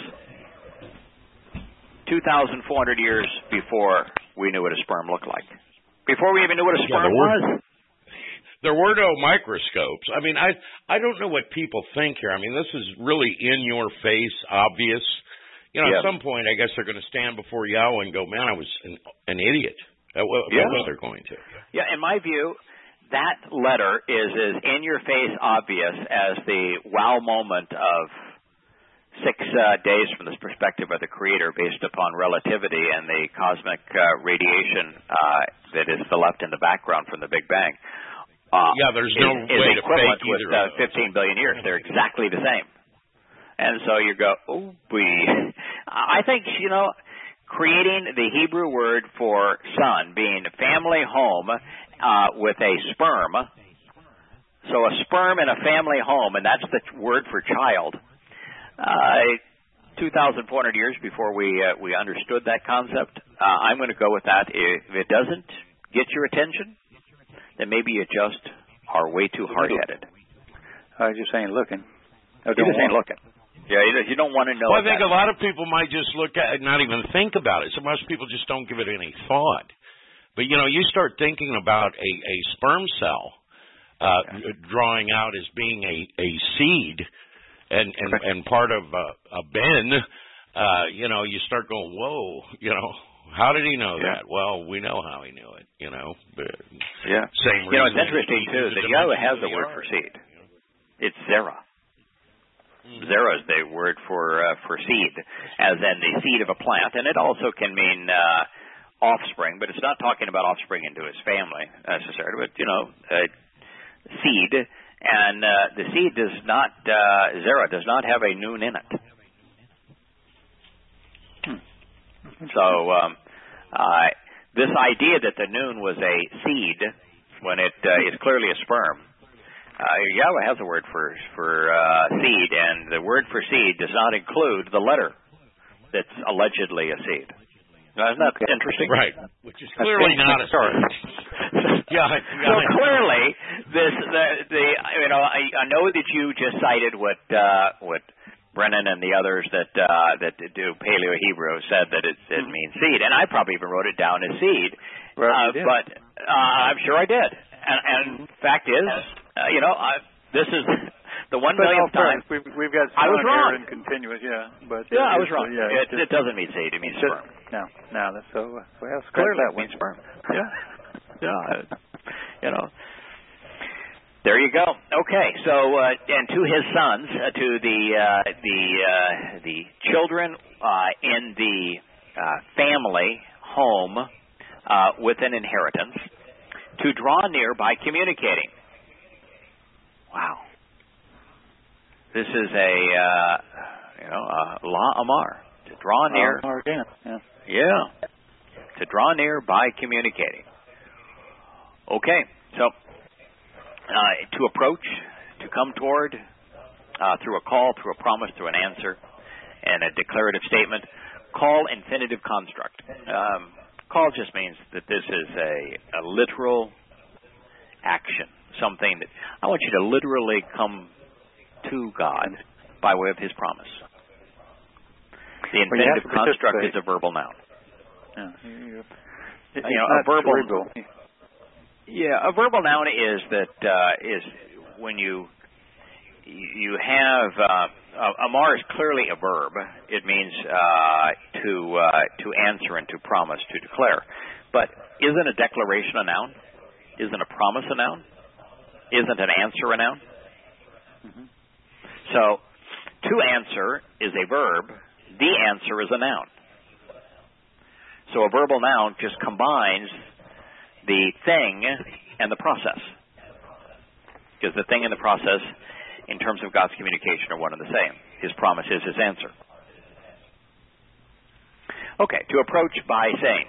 two thousand four hundred years before we knew what a sperm looked like. Before we even knew what a sperm yeah, was. There were no microscopes. I mean, I I don't know what people think here. I mean, this is really in your face, obvious. You know, yeah. At some point, I guess they're going to stand before Yahweh and go, "Man, I was an, an idiot." That was yeah. what they're going to. Yeah, in my view, that letter is as in your face obvious as the wow moment of six uh, days from this perspective of the Creator, based upon relativity and the cosmic uh, radiation uh, that is the left in the background from the Big Bang. Uh, yeah, there's no is, way is to equivalent fake with uh, fifteen billion years. They're exactly the same. And so you go, oh, we. I think, you know, creating the Hebrew word for son, being family home uh, with a sperm. So a sperm in a family home, and that's the word for child. Uh, two thousand four hundred years before we uh, we understood that concept. Uh, I'm going to go with that. If it doesn't get your attention, then maybe you just are way too hard-headed. I just ain't looking. I you just ain't looking. Yeah, you, you don't want to know. Well, I think a lot of people might just look at it and not even think about it. So most people just don't give it any thought. But, you know, you start thinking about a, a sperm cell. uh, drawing out as being a, a seed and, and, and part of a, a Ben, uh, you know, you start going, whoa, you know, how did he know yeah. that? Well, we know how he knew it, you know. But yeah. Same reason. You know, it's interesting, too, that Yahweh has the word for seed. It's Zerah. Mm-hmm. Zerah is the word for uh, for seed, as in the seed of a plant. And it also can mean uh, offspring, but it's not talking about offspring into his family necessarily, but, you know, uh, seed. And uh, the seed does not, uh, Zerah does not have a noon in it. So um, uh, this idea that the noon was a seed when it uh, is clearly a sperm, uh, Yahweh has a word for for uh, seed, and the word for seed does not include the letter that's allegedly a seed. Now, isn't that okay. interesting? Right, which is clearly not a seed. yeah, yeah. So clearly, this the the you know I, I know that you just cited what uh, what. Brennan and the others that uh, that do Paleo Hebrew said that it, it means seed, and I probably even wrote it down as seed. Well, uh, but uh, I'm sure I did. And, and fact is, uh, you know, I, this is the one but millionth time we've, we've got. I was wrong. And continuous, yeah. But yeah, uh, I was wrong. Yeah, it, just, it doesn't mean seed; it means sperm. No, no, that's so. Uh, well, clearly that it means sperm. Yeah, yeah. You know. There you go. Okay, so uh, and to his sons, uh, to the uh, the uh, the children uh, in the uh, family home uh, with an inheritance, to draw near by communicating. Wow, this is a uh, you know a la amar, to draw near. Uh, again. Yeah. Yeah, to draw near by communicating. Okay, so. Uh, to approach, to come toward, uh, through a call, through a promise, through an answer, and a declarative statement. Call infinitive construct. Um, call just means that this is a, a literal action, something that I want you to literally come to God by way of His promise. The infinitive well, construct is a verbal noun. Yeah, you, you, you know, a verbal. Cerebral. Yeah, a verbal noun is that uh, is when you you have uh, amar is clearly a verb. It means uh, to uh, to answer and to promise, to declare. But isn't a declaration a noun? Isn't a promise a noun? Isn't an answer a noun? Mm-hmm. So, to answer is a verb. The answer is a noun. So a verbal noun just combines the thing and the process. Because the thing and the process, in terms of God's communication, are one and the same. His promise is His answer. Okay, to approach by saying,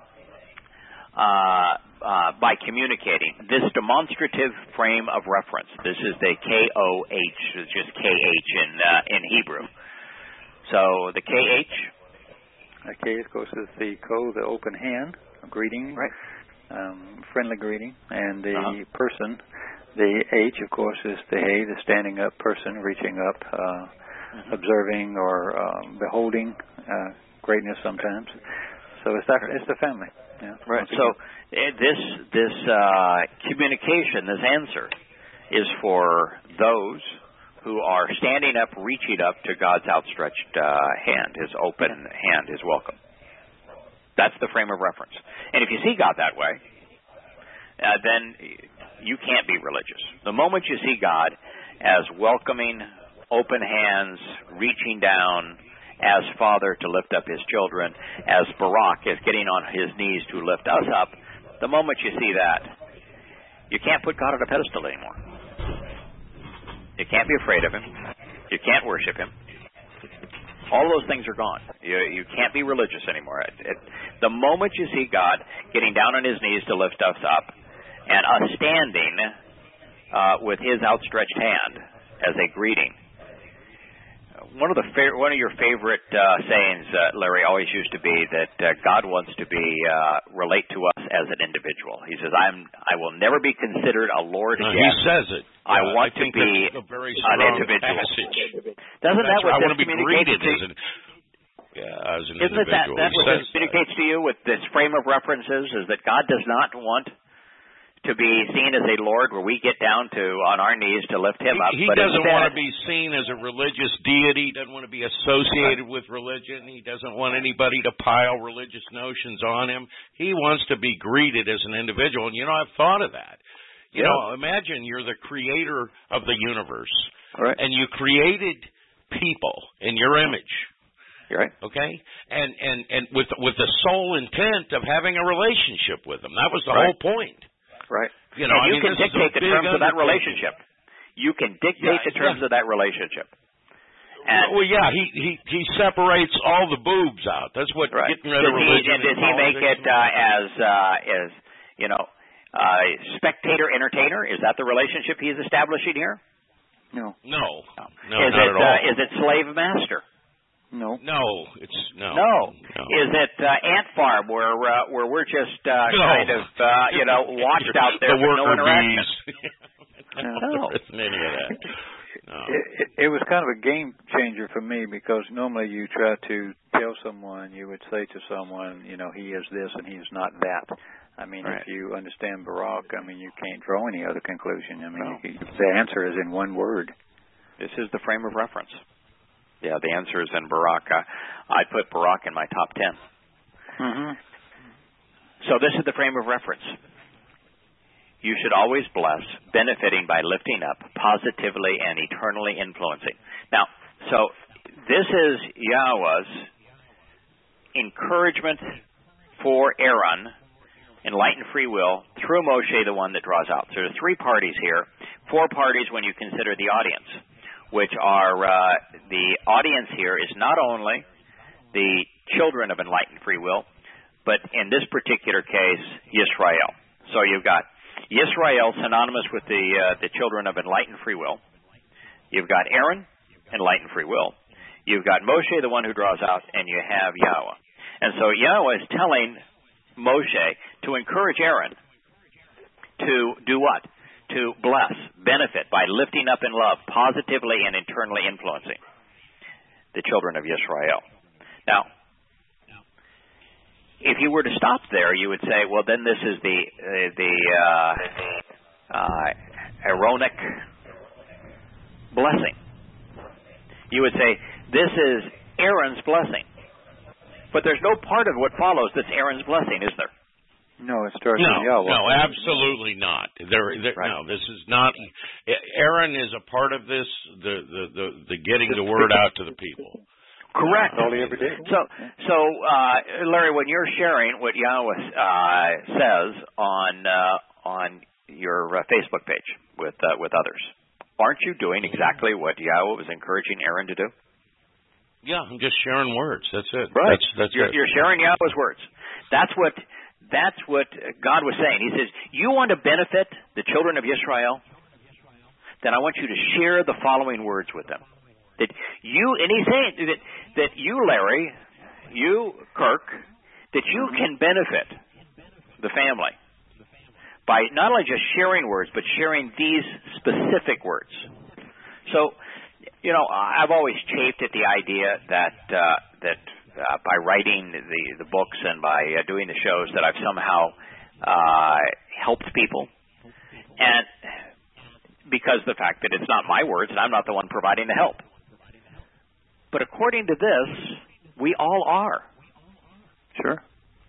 uh, uh, by communicating, this demonstrative frame of reference. This is the K O H, it's just K H in uh, in Hebrew. So the K H. The K, of course, is the ko, the open hand, greeting. Right. Um, friendly greeting, and the uh-huh. person, the H, of course, is the hey, the standing up person, reaching up, uh, mm-hmm. observing or um, beholding uh, greatness sometimes. So it's that it's the family. Yeah. Right. So uh, this this uh, communication, this answer, is for those who are standing up, reaching up to God's outstretched uh, hand, His open hand, His welcome. That's the frame of reference. And if you see God that way, uh, then you can't be religious. The moment you see God as welcoming, open hands, reaching down, as Father to lift up His children, as Barak is getting on His knees to lift us up, the moment you see that, you can't put God on a pedestal anymore. You can't be afraid of Him. You can't worship Him. All those things are gone. You, you can't be religious anymore. It, it, the moment you see God getting down on His knees to lift us up, and us standing uh, with His outstretched hand as a greeting. One of the fa- one of your favorite uh, sayings, uh, Larry, always used to be that uh, God wants to be uh, relate to us as an individual. He says, "I'm I will never be considered a Lord." No, again. He says it. I uh, want I think to be a very an individual. Passage. Doesn't That's that what I this want to be communicates greeted to? as an, yeah, as an Isn't individual. that that's he what this communicates to you with this frame of references? Is that God does not want to be seen as a Lord where we get down to on our knees to lift him up. He, he but doesn't instead, want to be seen as a religious deity. He doesn't want to be associated with religion. He doesn't want anybody to pile religious notions on him. He wants to be greeted as an individual. And, you know, I've thought of that. You yeah. know, imagine you're the creator of the universe. Right. And you created people in your image. You're right. Okay? And and and with with the sole intent of having a relationship with them. That was the right. whole point. Right. You know, and you I mean, can dictate the terms of that relationship. You can dictate yeah, the terms yeah. of that relationship. And well, yeah, he, he he separates all the boobs out. That's what right. getting rid does of he, religion. And does he make it uh, as uh, as you know, uh, spectator entertainer? Is that the relationship he's establishing here? No. No. No, no is not it, at all. Uh, is it slave master? No. No, it's no. No. no. Is it uh, ant farm where uh, where we're just uh, no. kind of uh, you know watched out there the with no interaction? no. There isn't any of that. No. It, it, it was kind of a game changer for me because normally you try to tell someone, you would say to someone, you know, he is this and he is not that. I mean, right. if you understand Barak, I mean, you can't draw any other conclusion. I mean, no. you, the answer is in one word. This is the frame of reference. Yeah, the answer is in Barak. Uh, I put Barak in my top ten. Mm-hmm. So this is the frame of reference. You should always bless, benefiting by lifting up, positively and eternally influencing. Now, so this is Yahweh's encouragement for Aaron, enlightened free will, through Moshe, the one that draws out. So there are three parties here, four parties when you consider the audience, which are uh, the audience here is not only the children of enlightened free will, but in this particular case, Yisrael. So you've got Yisrael, synonymous with the uh, the children of enlightened free will. You've got Aaron, enlightened free will. You've got Moshe, the one who draws out, and you have Yahweh. And so Yahweh is telling Moshe to encourage Aaron to do what? To bless, benefit by lifting up in love, positively and internally influencing the children of Yisrael. Now, if you were to stop there, you would say, well, then this is the uh, the uh, uh, Aaronic blessing. You would say, this is Aaron's blessing. But there's no part of what follows that's Aaron's blessing, is there? No, it starts no, with Yahweh. No, absolutely not. There, there right. No, this is not. Aaron is a part of this. The the the, the getting the word out to the people. Correct. That's all he ever did. So, so uh, Larry, when you're sharing what Yahweh uh, says on uh, on your uh, Facebook page with uh, with others, aren't you doing exactly what Yahweh was encouraging Aaron to do? Yeah, I'm just sharing words. That's it. Right. That's, that's you're, it. You're sharing Yahweh's words. That's what. That's what God was saying. He says, you want to benefit the children of Israel? Then I want you to share the following words with them. That you, and he's saying that, that you, Larry, you, Kirk, that you can benefit the family by not only just sharing words, but sharing these specific words. So, you know, I've always chafed at the idea that, uh, that, Uh, by writing the, the books and by uh, doing the shows that I've somehow uh, helped people. And because of the fact that it's not my words and I'm not the one providing the help. But according to this, we all are. Sure.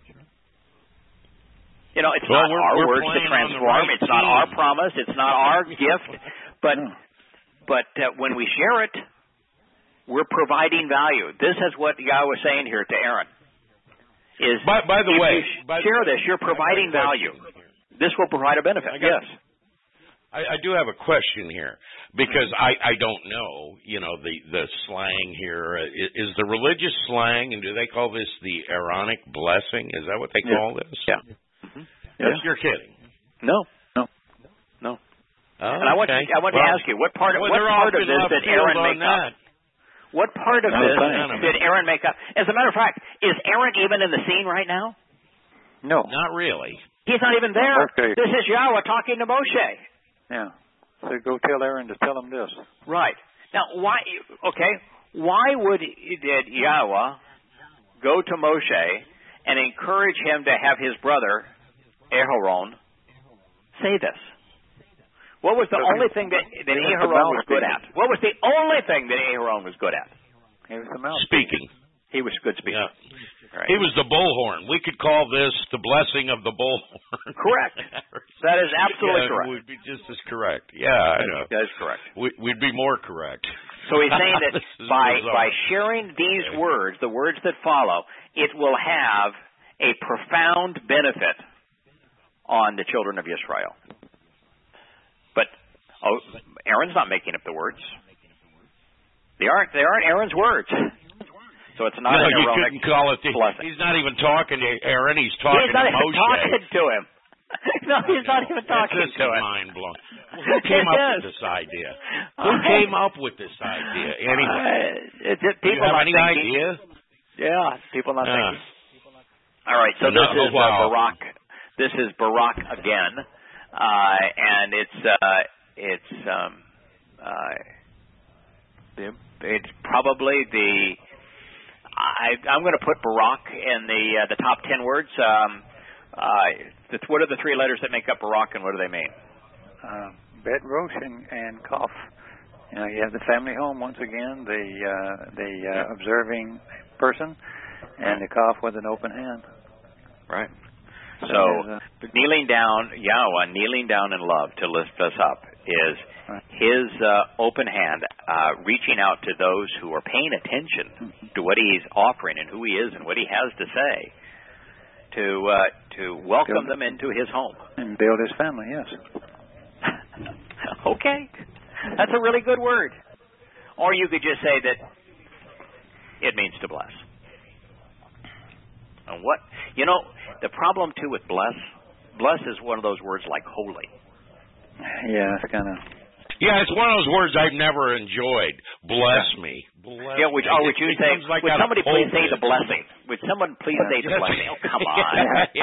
You know, it's well, not we're, our we're words to transform. Right it's not team. our promise. It's not our gift. But, no. but uh, when we share it, we're providing value. This is what Yahweh was saying here to Aaron. Is by, by the if way, you by share the, this, you're providing value. This will provide a benefit. got, yes. I, I do have a question here because I, I don't know, you know, the, the slang here. Is, is the religious slang, and do they call this the Aaronic blessing? Is that what they call yeah. this? Yeah. Mm-hmm. Yes. You're kidding. No. No. No. Oh, and I want, okay. you, I want well, to ask you, what part, well, what part of this did Aaron make that. up? What part of Not this of did Aaron make up? As a matter of fact, is Aaron even in the scene right now? No. Not really. He's not even there. Okay. This is Yahweh talking to Moshe. Yeah. So go tell Aaron to tell him this. Right. Now, why, okay, why would did Yahweh go to Moshe and encourage him to have his brother, Aharon, say this? What was the So only he- thing that, that he was the Aharon was good mouthpiece. at? What was the only thing that Aharon was good at? He was the mouth. Speaking. He was good speaking. Yeah. Right. He was the bullhorn. We could call this the blessing of the bullhorn. Correct. That is absolutely yeah, correct. We'd be just as correct. Yeah, I know. That is correct. We, we'd be more correct. So he's saying that This is by bizarre. by sharing these Okay. words, the words that follow, it will have a profound benefit on the children of Israel. But oh, Aaron's not making up the words. They aren't. They aren't Aaron's words. So it's not no, an you Aaronic couldn't call it the, blessing. he's not even talking to Aaron. He's talking He's not to even Moshe. talking to him. No, he's not even talking That's to him. mind blowing. Who came It up is. with this idea? Who came up with this idea? Anyway, Uh, it's just do you people have not any thinking. idea? Yeah, people not Uh, thinking. All right, so no, this is uh, wow. Barak. This is Barak again, uh, and it's uh, it's um, uh, it's probably the. I, I'm going to put Barak in the uh, the top ten words. Um, uh, the, what are the three letters that make up Barak, and what do they mean? Uh, Bet Rosh and, and Kof. You know, you have the family home once again, the uh, the uh, observing person, and the Kof with an open hand. Right. So, So uh, kneeling down, Yahweh kneeling down in love to lift us up is Right. His uh, open hand uh, reaching out to those who are paying attention to what He's offering and who He is and what He has to say, to uh, to welcome them into His home. and build his family. Yes. Okay, that's a really good word. Or you could just say that it means to bless. And what you know, the problem too with bless, bless is one of those words like holy. Yeah, it's kind of. Yeah, it's one of those words I've never enjoyed. Bless me. Bless Yeah, would, me. oh, would you It say, comes like would out of somebody please say the pulpit. blessing? Would someone please say the Yes. blessing? Oh, come on. yeah.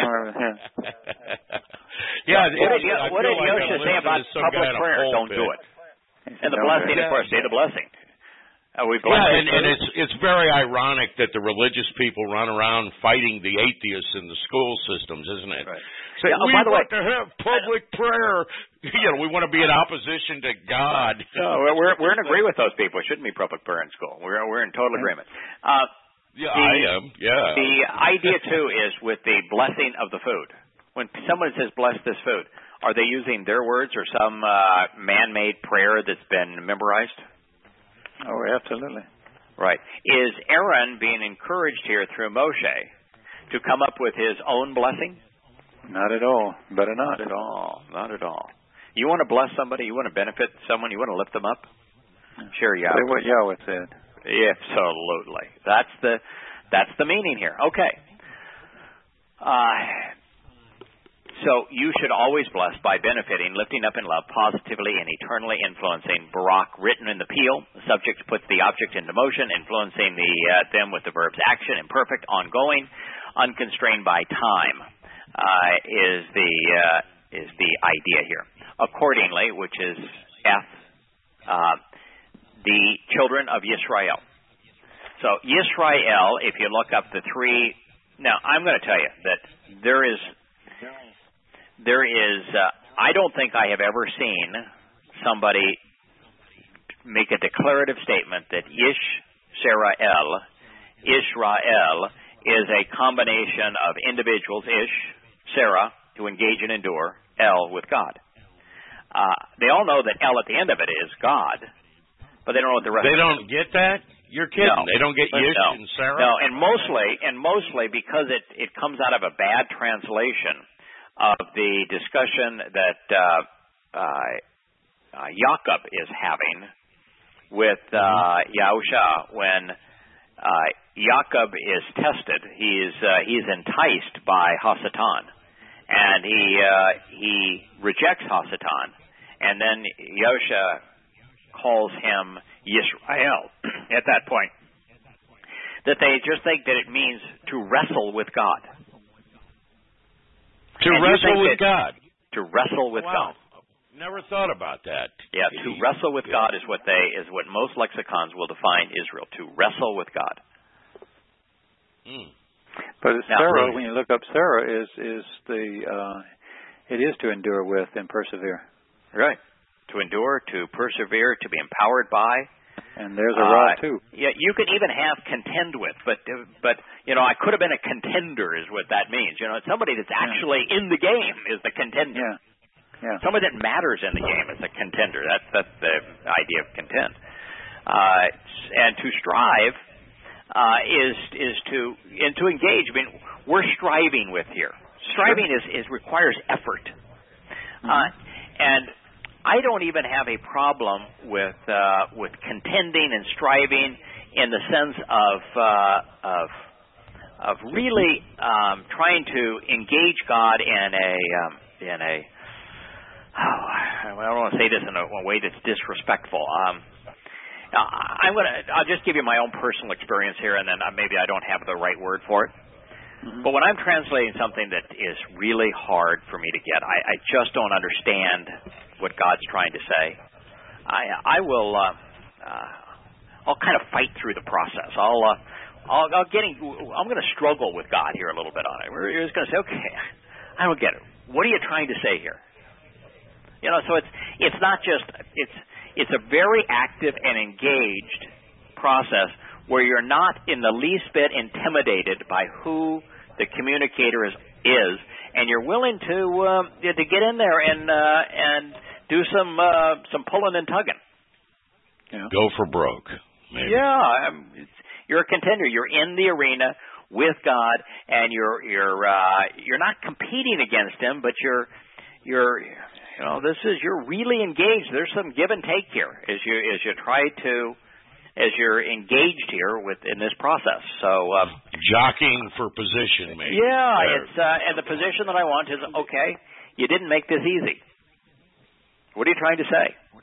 yeah, What did, it's- I what feel did like I'm Yosha say listening about to some guy public in a prayer? Don't pulpit. do it. And the blessing, of course, say the blessing. Uh, we bless Yeah, you and, too. and it's it's very ironic that the religious people run around fighting the atheists in the school systems, isn't it? Right. Say, Yeah, oh, we by the way- want to have public prayer. You know, we want to be in opposition to God. No, we're- we're we're in agree with those people. It shouldn't be public prayer in school. We're we're in total agreement. Uh, Yeah, the, I am. Yeah. The idea too is with the blessing of the food. When someone says bless this food, are they using their words or some uh, man-made prayer that's been memorized? Oh, absolutely. Right. Is Aaron being encouraged here through Moshe to come up with his own blessing? Not at all. Better not. Not at all. Not at all. You want to bless somebody? You want to benefit someone? You want to lift them up? Sure, yeah. Say what Yahweh said. Absolutely. That's the that's the meaning here. Okay. Uh, so you should always bless by benefiting, lifting up in love, positively and eternally influencing. Barak, written in the Peel, the subject puts the object into motion, influencing the uh, them with the verbs action, imperfect, ongoing, unconstrained by time, uh, is the uh, is the idea here. Accordingly, which is F, uh, the children of Yisrael. So Yisrael, if you look up the three, now I'm going to tell you that there is, there is, uh, I don't think I have ever seen somebody make a declarative statement that Yisrael, Israel, is a combination of individuals, Ish, Sarah, to engage and endure, El, with God. Uh, they all know that El at the end of it is God, but they don't know what the rest They of it don't is. get that? You're kidding. No. They don't get Yish no. and Sarah? No, and mostly, and mostly because it, it comes out of a bad translation of the discussion that uh, uh, uh, Jacob is having with uh, Yahusha when uh, Jacob is tested. He's uh, he's enticed by Hasatan, and he uh, he rejects Hasatan, and then Yahusha calls him Yisrael at that point. That they just think that it means to wrestle with God. To And you wrestle think with that- God. To wrestle with Wow. God. Never thought about that. Yeah, to wrestle with God is what they is what most lexicons will define Israel. To wrestle with God. Mm. But Now, Sarah, really- when you look up Sarah, is is the uh, It is to endure with and persevere. Right. To endure, to persevere, to be empowered by. And there's a rod, uh, too. Yeah, you can even have contend with, but, but you know, I could have been a contender is what that means. You know, somebody that's actually yeah. in the game is the contender. Yeah. Yeah. Somebody that matters in the game is a contender. That's, that's the idea of contend. Uh, and to strive uh, is is to and to engage. I mean, we're striving with here. Striving is, is requires effort, mm-hmm. uh, and I don't even have a problem with uh, with contending and striving in the sense of uh, of of really um, trying to engage God in a um, in a oh, I don't want to say this in a, a way that's disrespectful. Um, I'm gonna I'll just give you my own personal experience here, and then maybe I don't have the right word for it. Mm-hmm. But when I'm translating something that is really hard for me to get, I, I just don't understand what God's trying to say. I I will uh, uh, I'll kind of fight through the process. I'll uh, I'll, I'll getting I'm going to struggle with God here a little bit on it. We're just going to say, okay, I don't get it. What are you trying to say here? You know, so it's it's not just it's it's a very active and engaged process where you're not in the least bit intimidated by who the communicator is, is and you're willing to uh, to get in there and uh, and do some uh, some pulling and tugging. Yeah. Go for broke, maybe. Yeah, um, it's, you're a contender. You're in the arena with God, and you're you're uh, you're not competing against Him, but you're you're you know this is you're really engaged. There's some give and take here as you as you try to. As you're engaged here with in this process, so um, jockeying for position, maybe. Yeah, there. it's uh, and the position that I want is okay. You didn't make this easy. What are you trying to say?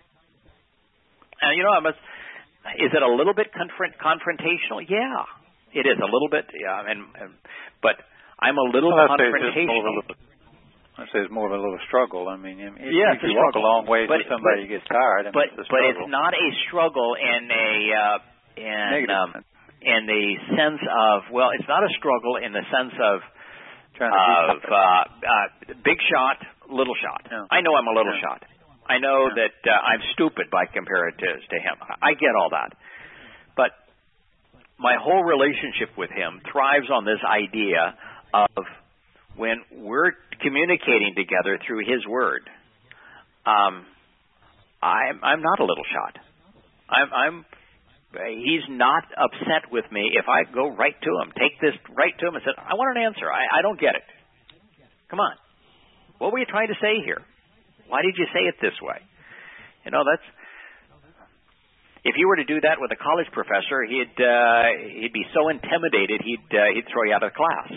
And you know, I must. Is it a little bit confront, confrontational? Yeah, it is a little bit. Yeah, and, and but I'm a little well, confrontational. I say it's more of a little struggle. I mean, it, yeah, you walk a long way but, with somebody but, who gets tired. I mean, but it's a but it's not a struggle in a uh, in um, in the sense of well, it's not a struggle in the sense of of uh, uh, big shot, little shot. Yeah. I know I'm a little yeah. shot. I know yeah. that uh, I'm stupid by comparison to him. I get all that, but my whole relationship with him thrives on this idea of when we're communicating together through His Word, um, I'm, I'm not a little shot. I'm, I'm. He's not upset with me if I go right to Him, take this right to Him, and said, "I want an answer. I, I don't get it. Come on, what were you trying to say here? Why did you say it this way?" You know, that's. If you were to do that with a college professor, he'd uh, he'd be so intimidated he'd uh, he'd throw you out of class.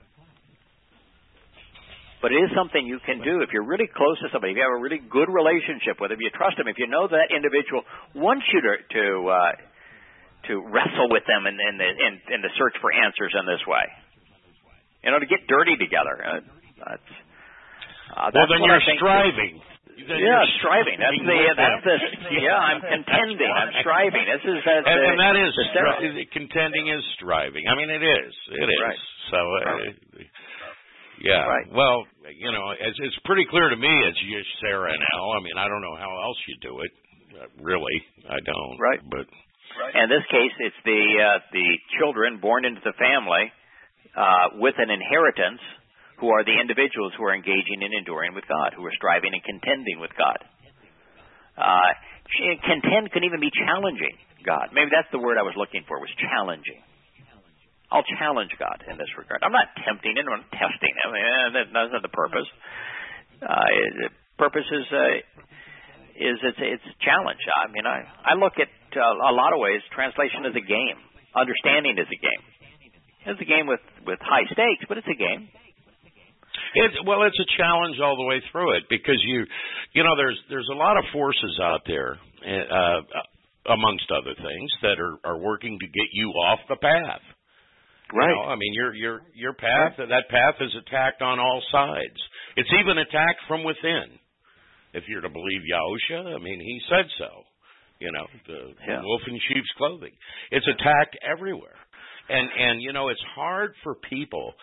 But it is something you can do if you're really close to somebody, if you have a really good relationship with them, you trust them, if you know that individual wants you to to, uh, to wrestle with them in, in, the, in, in the search for answers in this way. You know, to get dirty together. Uh, that's, uh, that's well, then you're striving. Then yeah, you're striving. That's the, that's the, yeah, I'm contending. I'm striving. This is, that's and, the, and that is, the stri- contending is striving. I mean, it is. It is. Right. So, uh, right. Yeah. Right. Well, you know, it's, it's pretty clear to me it's you, Sarah, now. I mean, I don't know how else you do it. Uh, really, I don't. Right. But right. In this case, it's the uh, the children born into the family uh, with an inheritance, who are the individuals who are engaging in enduring with God, who are striving and contending with God. Uh, contend can even be challenging God. Maybe that's the word I was looking for, was challenging. I'll challenge God in this regard. I'm not tempting him. I'm not testing him. That's not the purpose. Uh, the purpose is uh, is it's it's a challenge. I mean, I I look at uh, a lot of ways. Translation is a game. Understanding is a game. It's a game with, with high stakes, but it's a game. It's, well, it's a challenge all the way through it because you, you know, there's there's a lot of forces out there, uh, amongst other things, that are, are working to get you off the path. Right. You know, I mean, your your your path, right. that path is attacked on all sides. It's even attacked from within. If you're to believe Yahusha, I mean, he said so. You know, the yeah. wolf in sheep's clothing. It's attacked everywhere. And and you know, it's hard for people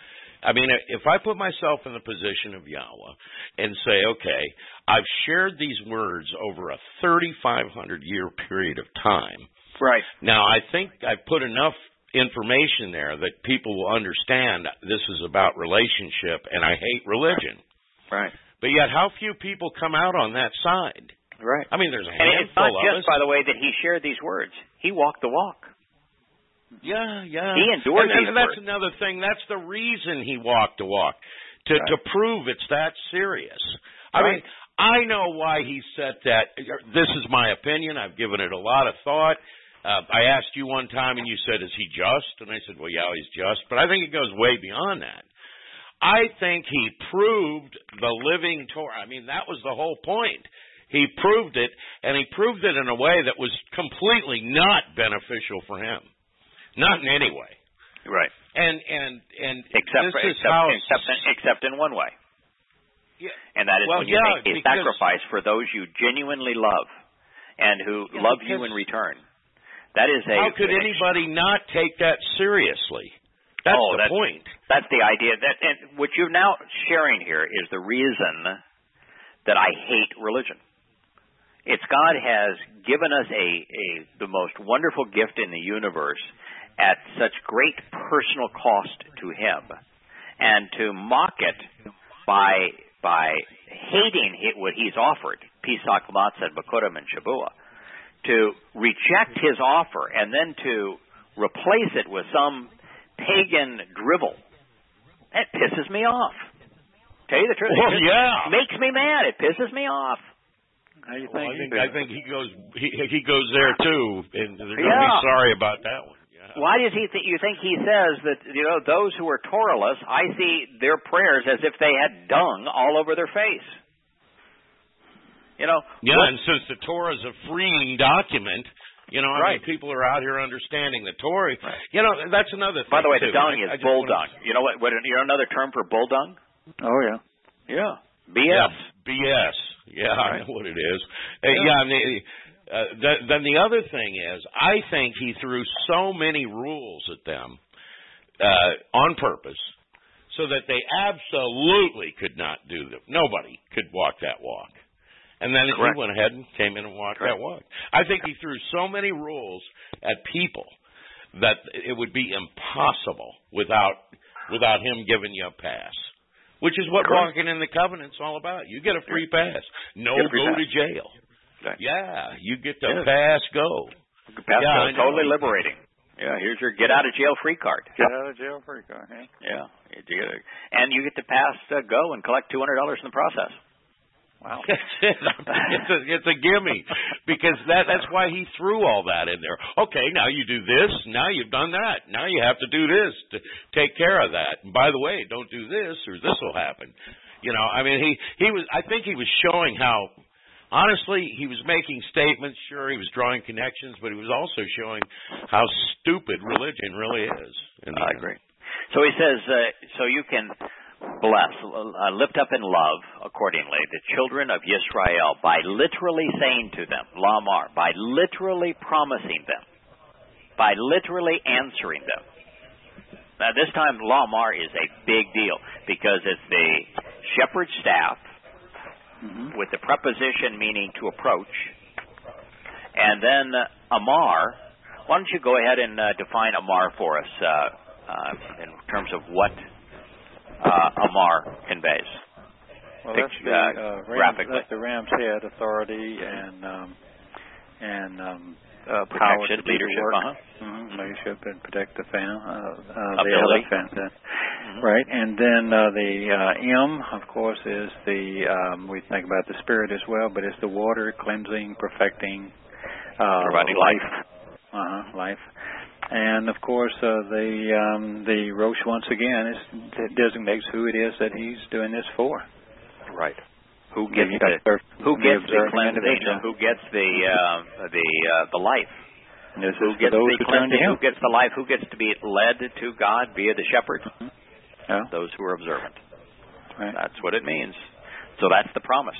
I mean, if I put myself in the position of Yahweh and say, okay, I've shared these words over a thirty-five hundred year period of time. Right. Now, I think I've put enough information there that people will understand this is about relationship and I hate religion. Right. But yet, how few people come out on that side? Right. I mean, there's a and handful it's not of just, us. by the way, that he shared these words. He walked the walk. Yeah, yeah. He endured and, these and that's words. another thing. That's the reason he walked the walk, to right. to prove it's that serious. I right. mean, I know why he said that. This is my opinion. I've given it a lot of thought. Uh, I asked you one time, and you said, "Is he just?" And I said, "Well, yeah, he's just." But I think it goes way beyond that. I think he proved the living Torah. I mean, that was the whole point. He proved it, and he proved it in a way that was completely not beneficial for him. Not in any way. Right. And and and except this for, is except, how except, except in one way. Yeah. And that is well, when you yeah, make a sacrifice for those you genuinely love and who yeah, love you in return. That is a How could anybody not take that seriously? That's oh, the that's, point. That's the idea. That and what you're now sharing here is the reason that I hate religion. It's God has given us a, a the most wonderful gift in the universe at such great personal cost to Him, and to mock it by by hating what He's offered, Pesach, Matzah, Bikurim, and Shavua, to reject His offer and then to replace it with some pagan drivel, that pisses me off. Tell you the truth, well, it yeah, makes me mad. It pisses me off. How you well, think? I think I think he goes he he goes there too, and they're going to Yeah. be sorry about that one. Yeah. Why does he think? You think he says that you know those who are Torahless? I see their prayers as if they had dung all over their face. You know. Yeah, what, and since the Torah is a freeing document, you know, I right. mean, people are out here understanding the Torah. Right. You know, that's another thing. By the way, too. the dung I, is I bull wanna... dung. You know what? What? You know another term for bull dung? Oh yeah. Yeah. B S. Yeah, B S. Yeah, right. I know what it is. Uh, yeah, and the, uh, the, then the other thing is, I think he threw so many rules at them uh, on purpose so that they absolutely could not do them. Nobody could walk that walk. And then Correct. he went ahead and came in and walked Correct. that walk. I think he threw so many rules at people that it would be impossible without without him giving you a pass. Which is what Correct. walking in the covenant's all about. You get a free pass. No Get a free go pass. to jail. Right. Yeah, you get the Yeah. pass go. Pass Yeah, go, totally liberating. Yeah, here's your get out of jail free card. Get out of jail free card. Yeah. Yeah, you get it. And you get to pass uh, go and collect two hundred dollars in the process. Wow. it's a it's a gimme because that that's why he threw all that in there. Okay, now you do this. Now you've done that. Now you have to do this to take care of that. And by the way, don't do this or this will happen. You know, I mean, he he was. I think he was showing how. Honestly, he was making statements. Sure, he was drawing connections, but he was also showing how stupid religion really is. I agree. So he says, uh, so you can bless, uh, lift up in love, accordingly, the children of Yisrael by literally saying to them, Lamar, by literally promising them, by literally answering them. Now, this time, Lamar is a big deal because it's the shepherd's staff mm-hmm. with the preposition meaning to approach, and then uh, Amar. Why don't you go ahead and uh, define Amar for us uh, uh, in terms of what Uh, Amar conveys. Well, Picture, that's the, uh, uh, ram, graphically. that's the ram's head authority and um, and um, uh, power to protection, do leadership, the work. uh-huh. Mm-hmm. Leadership and protect the fam, uh, uh, the Ability. elephant, uh, Mm-hmm. right? And then uh, the uh, M, of course, is the um, we think about the spirit as well, but it's the water cleansing, perfecting, uh, providing life, life. uh-huh, life. And of course, uh, the um, the Rosh once again is it designates who it is that he's doing this for. Right. Who gets You the got who the gets the observant cleansing? individual. Who gets the uh, the uh, the life? This Who is gets for those the who turn to cleansing? him. Who gets the life? Who gets to be led to God via the shepherd? Mm-hmm. Yeah. Those who are observant. Right. That's what it means. So that's the promise.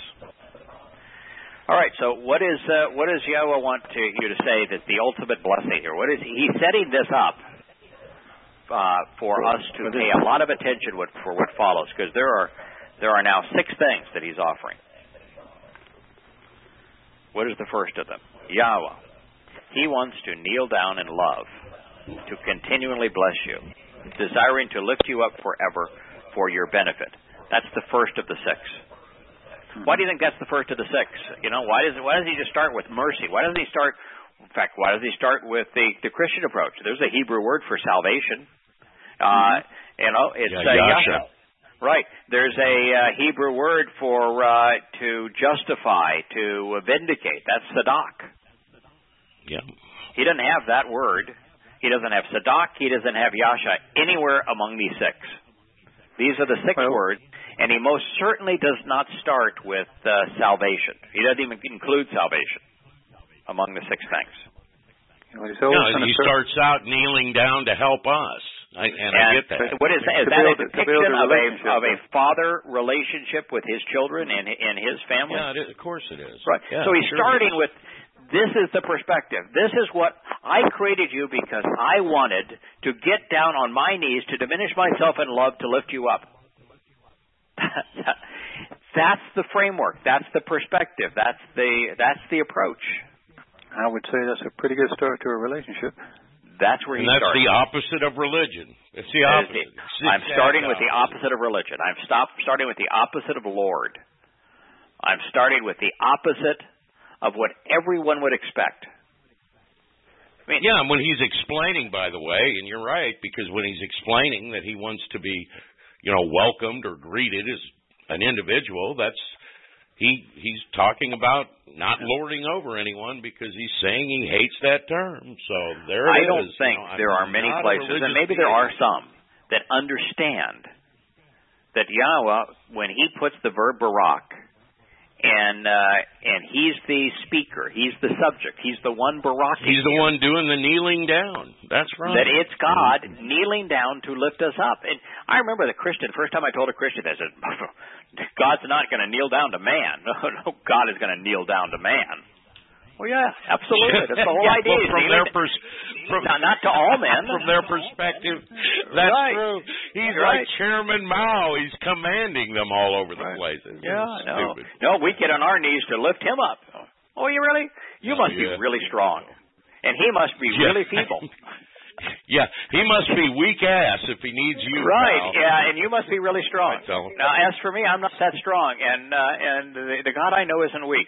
All right. So what is uh, what does Yahweh want to, you to say that the ultimate blessing here? What is he's setting this up? uh, for us to pay a lot of attention what, for what follows, because there are there are now six things that he's offering. What is the first of them? Yahweh. He wants to kneel down in love, to continually bless you, desiring to lift you up forever for your benefit. That's the first of the six. Why do you think that's the first of the six? You know, why does why does he just start with mercy? Why doesn't he start? In fact, why does he start with the, the Christian approach? There's a Hebrew word for salvation. Uh, you know, it's yeah, uh, Yasha. Right. There's a uh, Hebrew word for uh, to justify, to vindicate. That's sadak. Yeah. He doesn't have that word. He doesn't have sadak. He doesn't have yasha anywhere among these six. These are the six well, words, and he most certainly does not start with uh, salvation. He doesn't even include salvation among the six things. Well, no, he starts out kneeling down to help us, I, and, and I get that. What is that? Is that a depiction of a, of a father relationship with his children and, and his family? Yeah, it is, of course it is. Right. Yeah, so he's sure starting with, this is the perspective. This is what I created you because I wanted to get down on my knees to diminish myself in love to lift you up. That's the framework. That's the perspective. That's the that's the approach. I would say that's a pretty good start to a relationship. That's where and he that's starts. the opposite of religion. It's the opposite. It's I'm starting with the opposite of religion. I'm stop, starting with the opposite of Lord. I'm starting with the opposite of what everyone would expect. I mean, yeah, and when he's explaining, by the way, and you're right, because when he's explaining that he wants to be, you know, welcomed or greeted as an individual, that's he he's talking about not lording over anyone because he's saying he hates that term. So there it I is. don't think you know, there are many places, and maybe there are some, that understand that Yahweh, when he puts the verb barak, and uh, and he's the speaker, he's the subject, he's the one baraking. He's the one doing the kneeling down. That's right. That it's God kneeling down to lift us up. And I remember the Christian, first time I told a Christian, I said, God's not going to kneel down to man. No, no, God is going to kneel down to man. Well, yeah, absolutely. That's the whole yeah, idea. Well, from their pers- from, not, not to all men. From their perspective, that's right. true. He's right. like Chairman Mao. He's commanding them all over the right. place. It's yeah, no. Stupid. No, we get on our knees to lift him up. Oh, you really? You oh, must yeah. be really strong. And he must be yeah. really feeble. yeah, he must be weak ass if he needs you. Right, pal. yeah, and you must be really strong. So. Now, as for me, I'm not that strong, and uh, and the, the God I know isn't weak.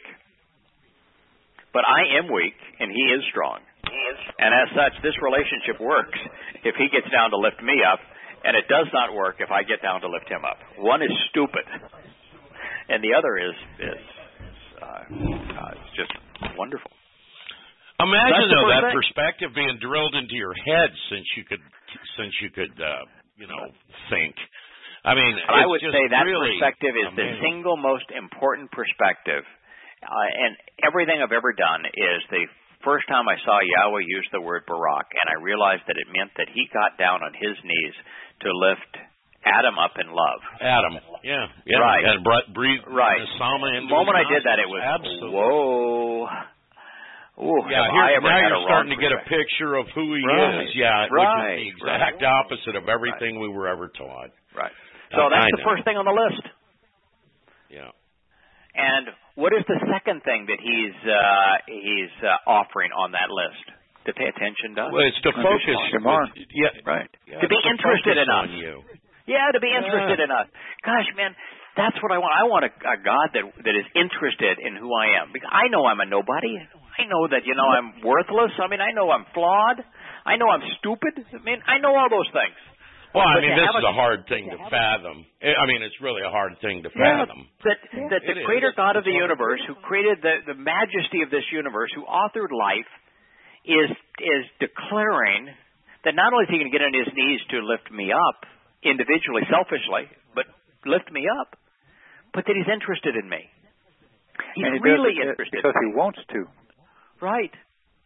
But I am weak, and he is strong. He is. And as such, this relationship works if he gets down to lift me up, and it does not work if I get down to lift him up. One is stupid, and the other is is uh, uh, it's just wonderful. Imagine though that thing. perspective being drilled into your head since you could since you could uh, you know think. I mean, I would just say that really perspective is amazing. the single most important perspective. Uh, and everything I've ever done is the first time I saw Yahweh use the word Barak, and I realized that it meant that he got down on his knees to lift Adam up in love. Adam, yeah, yeah, right, and breathe right. the Sama into the moment his I did that, it was absolutely. Whoa. Ooh, yeah, have here, I ever now had you're a starting to get a perspective. picture of who he right. is. Yeah, right. which is the exact right. opposite of everything right. we were ever taught. Right. So uh, that's the first thing on the list. Yeah. And what is the second thing that he's uh, he's uh, offering on that list? To pay attention to? Well, it's to focus. With, yeah, right. Yeah, to be to interested in us. You. Yeah, to be interested yeah. in us. Gosh, man, that's what I want. I want a, a God that that is interested in who I am. Because I know I'm a nobody. I know that, you know, I'm worthless. I mean, I know I'm flawed. I know I'm stupid. I mean, I know all those things. Well, I but mean, this is a, a hard thing to fathom. I mean, it's really a hard thing to fathom. Yeah, that that the it creator is. God of it's the universe, who created the, the majesty of this universe, who authored life, is is declaring that not only is he going to get on his knees to lift me up individually, selfishly, but lift me up, but that he's interested in me. He's and he really does it interested because he wants to. Right.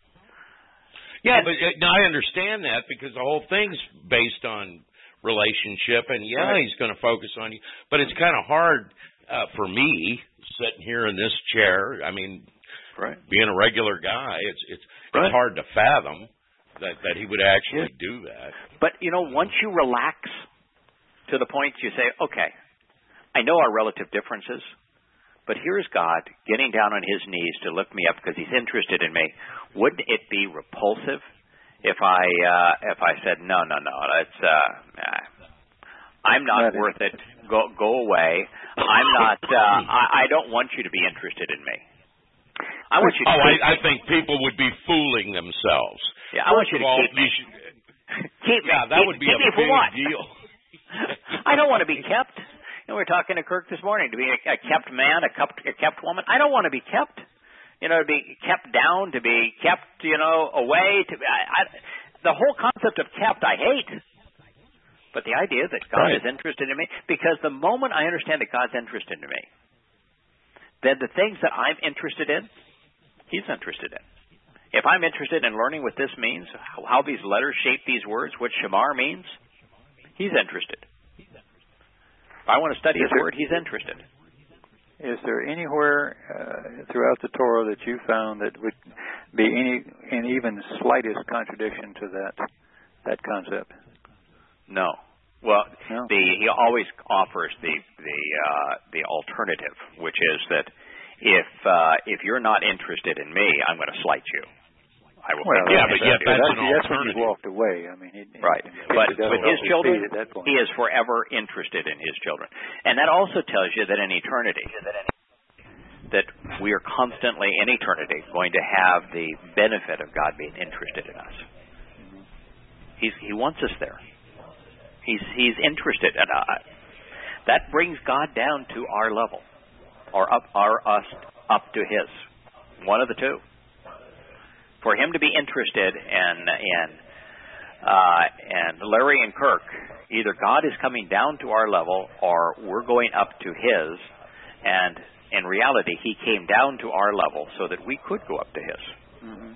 Yeah, and, but uh, now I understand that because the whole thing's based on relationship, and yeah, right. he's going to focus on you. But it's kind of hard uh, for me sitting here in this chair. I mean, right. being a regular guy, it's it's right. it's hard to fathom that that he would actually do that. But, you know, once you relax to the point you say, okay, I know our relative differences, but here's God getting down on his knees to lift me up because he's interested in me. Wouldn't it be repulsive if I uh, if I said, no, no, no, that's, uh, I'm not worth it. Go go away. I'm not, uh, I, I don't want you to be interested in me. I want you to oh, I, I think people would be fooling themselves. Yeah, I want First you to of all, keep me. you should, Keep me. yeah, that keep, would be keep a me for big what? deal. I don't want to be kept. You know, we were talking to Kirk this morning, to be a, a kept man, a kept, a kept woman. I don't want to be kept. You know, to be kept down, to be kept, you know, away. To be, I, I, the whole concept of kept, I hate. But the idea that God right. is interested in me, because the moment I understand that God's interested in me, then the things that I'm interested in, he's interested in. If I'm interested in learning what this means, how, how these letters shape these words, what shamar means, he's interested. If I want to study his word, he's interested. Is there anywhere uh, throughout the Torah that you found that would be any, any even slightest contradiction to that that concept? No. Well, no. the he always offers the the uh, the alternative, which is that if uh, if you're not interested in me, I'm going to slight you. I will. Well, yeah, but yet that's, that's, an that's when he alternative. walked away. I mean, he, right. he, But with his children, he is point. forever interested in his children, and that also tells you that in eternity, that we are constantly in eternity going to have the benefit of God being interested in us. He's he wants us there. He's he's interested in us. That brings God down to our level, or up our us up to his. One of the two. For him to be interested in in uh, and Larry and Kirk, either God is coming down to our level, or we're going up to his. And in reality, he came down to our level so that we could go up to his. Mm-hmm.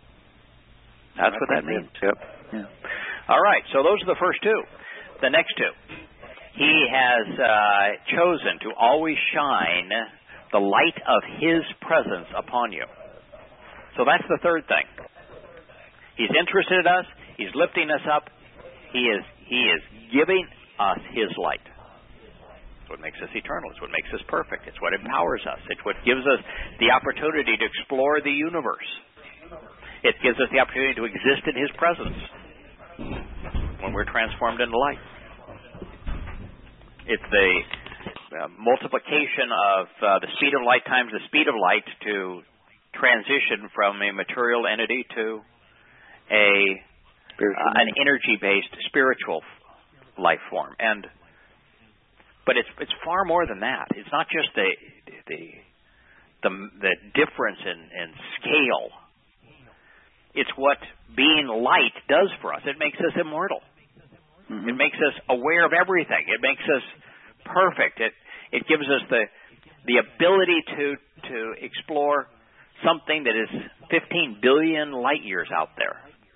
That's what that means. Yep. Yeah. All right, so those are the first two. The next two. He has uh, chosen to always shine the light of his presence upon you. So that's the third thing. He's interested in us. He's lifting us up. He is he is giving us his light. It's what makes us eternal. It's what makes us perfect. It's what empowers us. It's what gives us the opportunity to explore the universe. It gives us the opportunity to exist in his presence when we're transformed into light. It's the uh, multiplication of uh, the speed of light times the speed of light to transition from a material entity to a uh, an energy-based spiritual life form. And but it's it's far more than that. It's not just the the the, the difference in, in scale. It's what being light does for us. It makes us immortal. Mm-hmm. It makes us aware of everything. It makes us perfect. It it gives us the the ability to to explore something that is fifteen billion light years out there.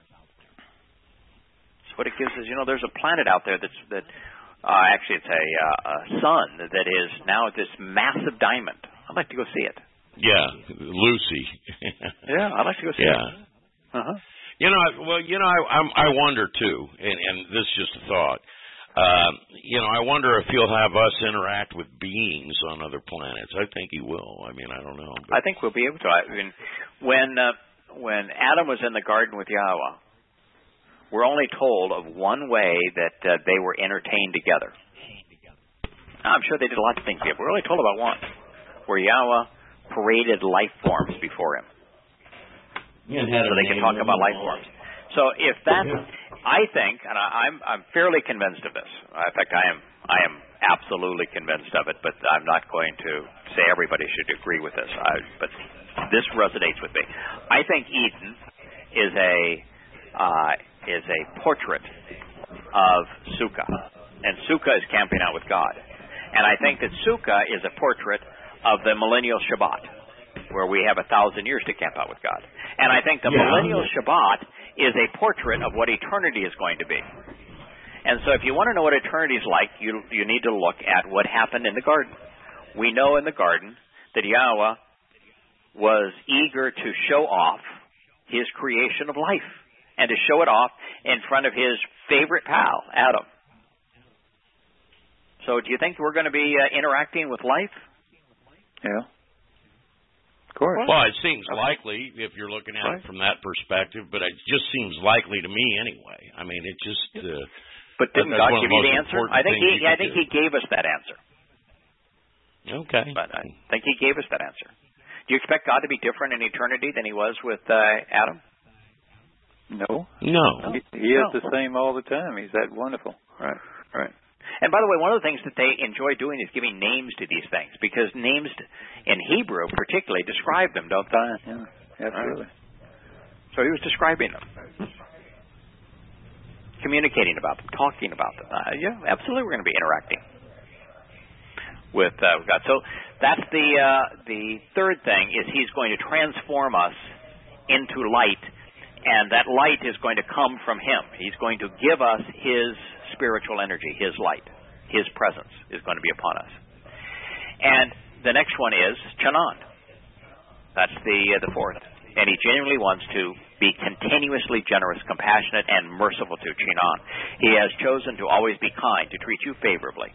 It's what it gives us. You know, there's a planet out there that's that uh, actually it's a, uh, a sun that is now this massive diamond. I'd like to go see it. Yeah, Lucy. Yeah, I'd like to go see yeah. it. Uh-huh. You know, well, you know, I I'm, I wonder too, and, and this is just a thought. Uh, you know, I wonder if he'll have us interact with beings on other planets. I think he will. I mean, I don't know. But. I think we'll be able to. I mean, when uh, when Adam was in the garden with Yahweh, we're only told of one way that uh, they were entertained together. Now, I'm sure they did lots of things together. We're only told about one, where Yahweh paraded life forms before him. Yeah, so they can talk about life forms. So if that's, I think, and I, I'm I'm fairly convinced of this. In fact, I am I am absolutely convinced of it. But I'm not going to say everybody should agree with this. I, but this resonates with me. I think Eden is a uh, is a portrait of Sukkah, and Sukkah is camping out with God. And I think that Sukkah is a portrait of the millennial Shabbat, where we have a thousand years to camp out with God. And I think the yeah. millennial Shabbat is a portrait of what eternity is going to be. And so if you want to know what eternity is like, you you need to look at what happened in the garden. We know in the garden that Yahweh was eager to show off his creation of life. and to show it off in front of his favorite pal, Adam. So do you think we're going to be uh, interacting with life? Yeah. Of course. Well, it seems likely if you're looking at right. it from that perspective, but it just seems likely to me anyway. I mean, it just. Uh, but didn't that, God give you the answer? I think he. I think do. He gave us that answer. Okay. But I think He gave us that answer. Do you expect God to be different in eternity than He was with uh, Adam? No. No. He, he is no. the same all the time. He's that wonderful. Right. Right. And by the way, one of the things that they enjoy doing is giving names to these things, because names in Hebrew particularly describe them, don't they? Yeah, absolutely. Right. So He was describing them, communicating about them, talking about them. Uh, yeah, absolutely, we're going to be interacting with uh, God. So that's the uh, the third thing is He's going to transform us into light, and that light is going to come from Him. He's going to give us His spiritual energy, His light, His presence is going to be upon us. And the next one is Chanan. That's the uh, the fourth. And He genuinely wants to be continuously generous, compassionate, and merciful to Chanan. He has chosen to always be kind, to treat you favorably.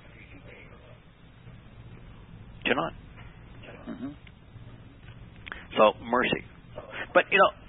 Chanan. Mm-hmm. So, mercy. But, you know,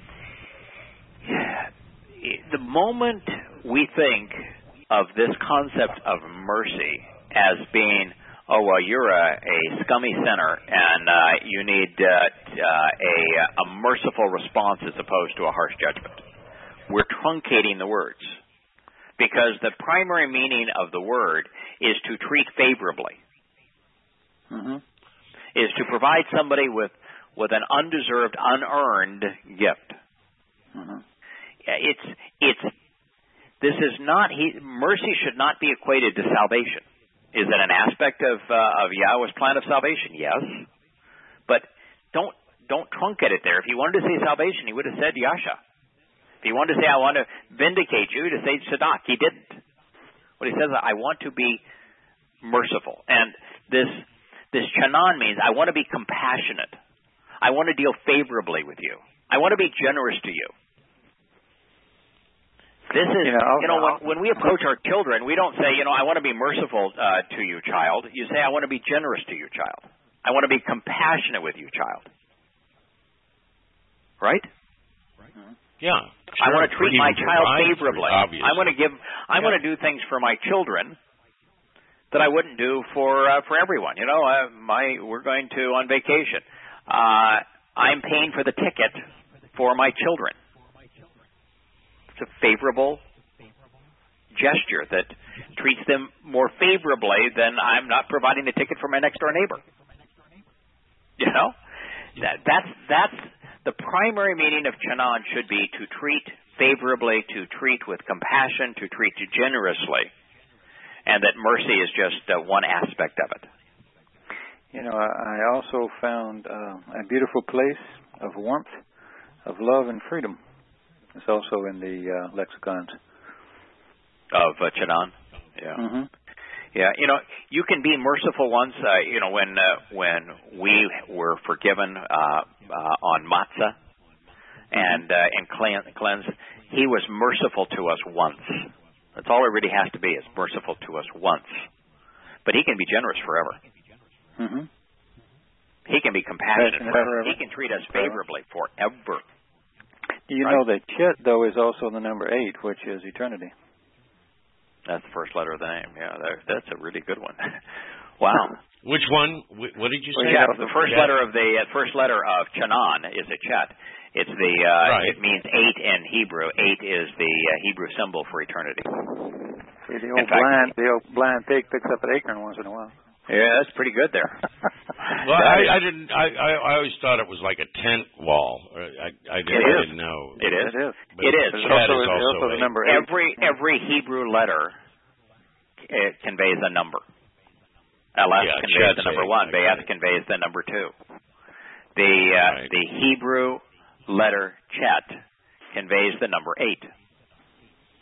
the moment we think of this concept of mercy as being, oh, well, you're a, a scummy sinner and uh, you need uh, uh, a, a merciful response as opposed to a harsh judgment. We're truncating the words, because the primary meaning of the word is to treat favorably, mm-hmm. is to provide somebody with, with an undeserved, unearned gift. Mm-hmm. It's it's this is not he, mercy should not be equated to salvation. Is it an aspect of uh, of Yahweh's plan of salvation? Yes, but don't don't truncate it there. If he wanted to say salvation, he would have said Yasha. If he wanted to say I want to vindicate you, to say Sadak, he didn't. What he says, I want to be merciful, and this this Chanan means I want to be compassionate. I want to deal favorably with you. I want to be generous to you. This is, you know, you know when, when we approach our children, we don't say, you know, I want to be merciful uh, to you, child. You say, I want to be generous to you, child. I want to be compassionate with you, child. Right? Yeah. Sure. I want to treat my child favorably. Obviously. I want to give. I yeah. want to do things for my children that I wouldn't do for uh, for everyone. You know, uh, my we're going to on vacation. Uh, I'm paying for the ticket for my children. It's a favorable gesture that treats them more favorably than I'm not providing the ticket for my next door neighbor. You know, that, that's that's the primary meaning of Chanan should be to treat favorably, to treat with compassion, to treat generously, and that mercy is just uh, one aspect of it. You know, I also found uh, a beautiful place of warmth, of love and freedom. It's also in the uh, lexicons of uh, Chanan. Yeah, mm-hmm. yeah. You know, you can be merciful once. Uh, you know, when uh, when we were forgiven uh, uh, on matzah and uh, and cleansed, He was merciful to us once. That's all it really has to be, is merciful to us once. But He can be generous forever. Mm-hmm. He can be compassionate forever. forever. He can treat us favorably forever. Do you right? know that Chet, though, is also the number eight, which is eternity? That's the first letter of the name. Yeah, that's a really good one. Wow. Which one? What did you say? Well, yeah, the first Chet? letter of the uh, first letter of Chanan is a Chet. It's the uh, right. It means eight in Hebrew. Eight is the uh, Hebrew symbol for eternity. See, the old fact, blind, the old blind pig picks up an acorn once in a while. Yeah, that's pretty good there. Well, I, I didn't. I, I always thought it was like a tent wall. I, I, didn't, I didn't know. It is. It is. But it is. It's also, is also, also the number eight. Every every Hebrew letter it conveys a number. Aleph yeah, conveys the number eight. one. Okay. Bayeth conveys the number two. The uh, right. the Hebrew letter Chet conveys the number eight.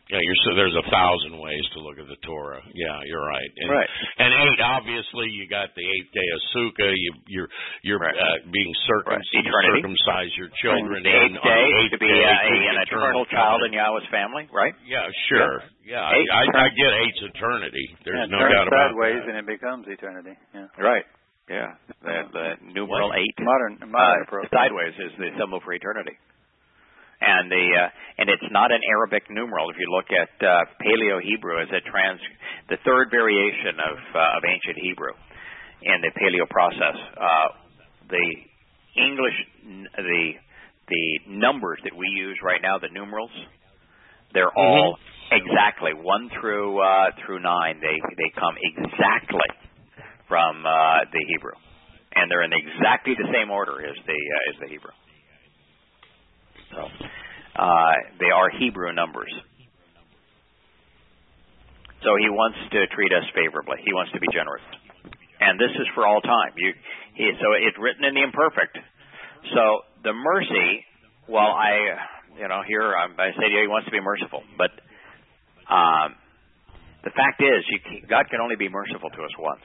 Yeah, you're so there's a thousand ways to look at the Torah. Yeah, you're right. And, right. And eight, obviously, you got the eighth day of Sukkah. You, you're you're right. uh, being circum- right. circumcise your children. The eighth day the eighth to be day, uh, a, an an eternal child in Yahweh's family, right? Yeah, sure. Yeah, yeah I, I get eight's eternity. There's yeah, no doubt about sideways that. and it becomes eternity. Yeah. Right. Yeah. The, the numeral what? eight. Modern, modern uh, approach. Sideways is the symbol for eternity. And the uh, and it's not an Arabic numeral. If you look at uh, Paleo Hebrew as a trans, the third variation of uh, of ancient Hebrew in the Paleo process, uh, the English the the numbers that we use right now, the numerals, they're mm-hmm. all exactly one through uh, through nine. They they come exactly from uh, the Hebrew, and they're in exactly the same order as the uh, as the Hebrew. So uh, they are Hebrew numbers. So he wants to treat us favorably. He wants to be generous, and this is for all time. You, he, so it's written in the imperfect. So the mercy, well, I, you know, here I, I say to you, he wants to be merciful, but um, the fact is, you can, God can only be merciful to us once.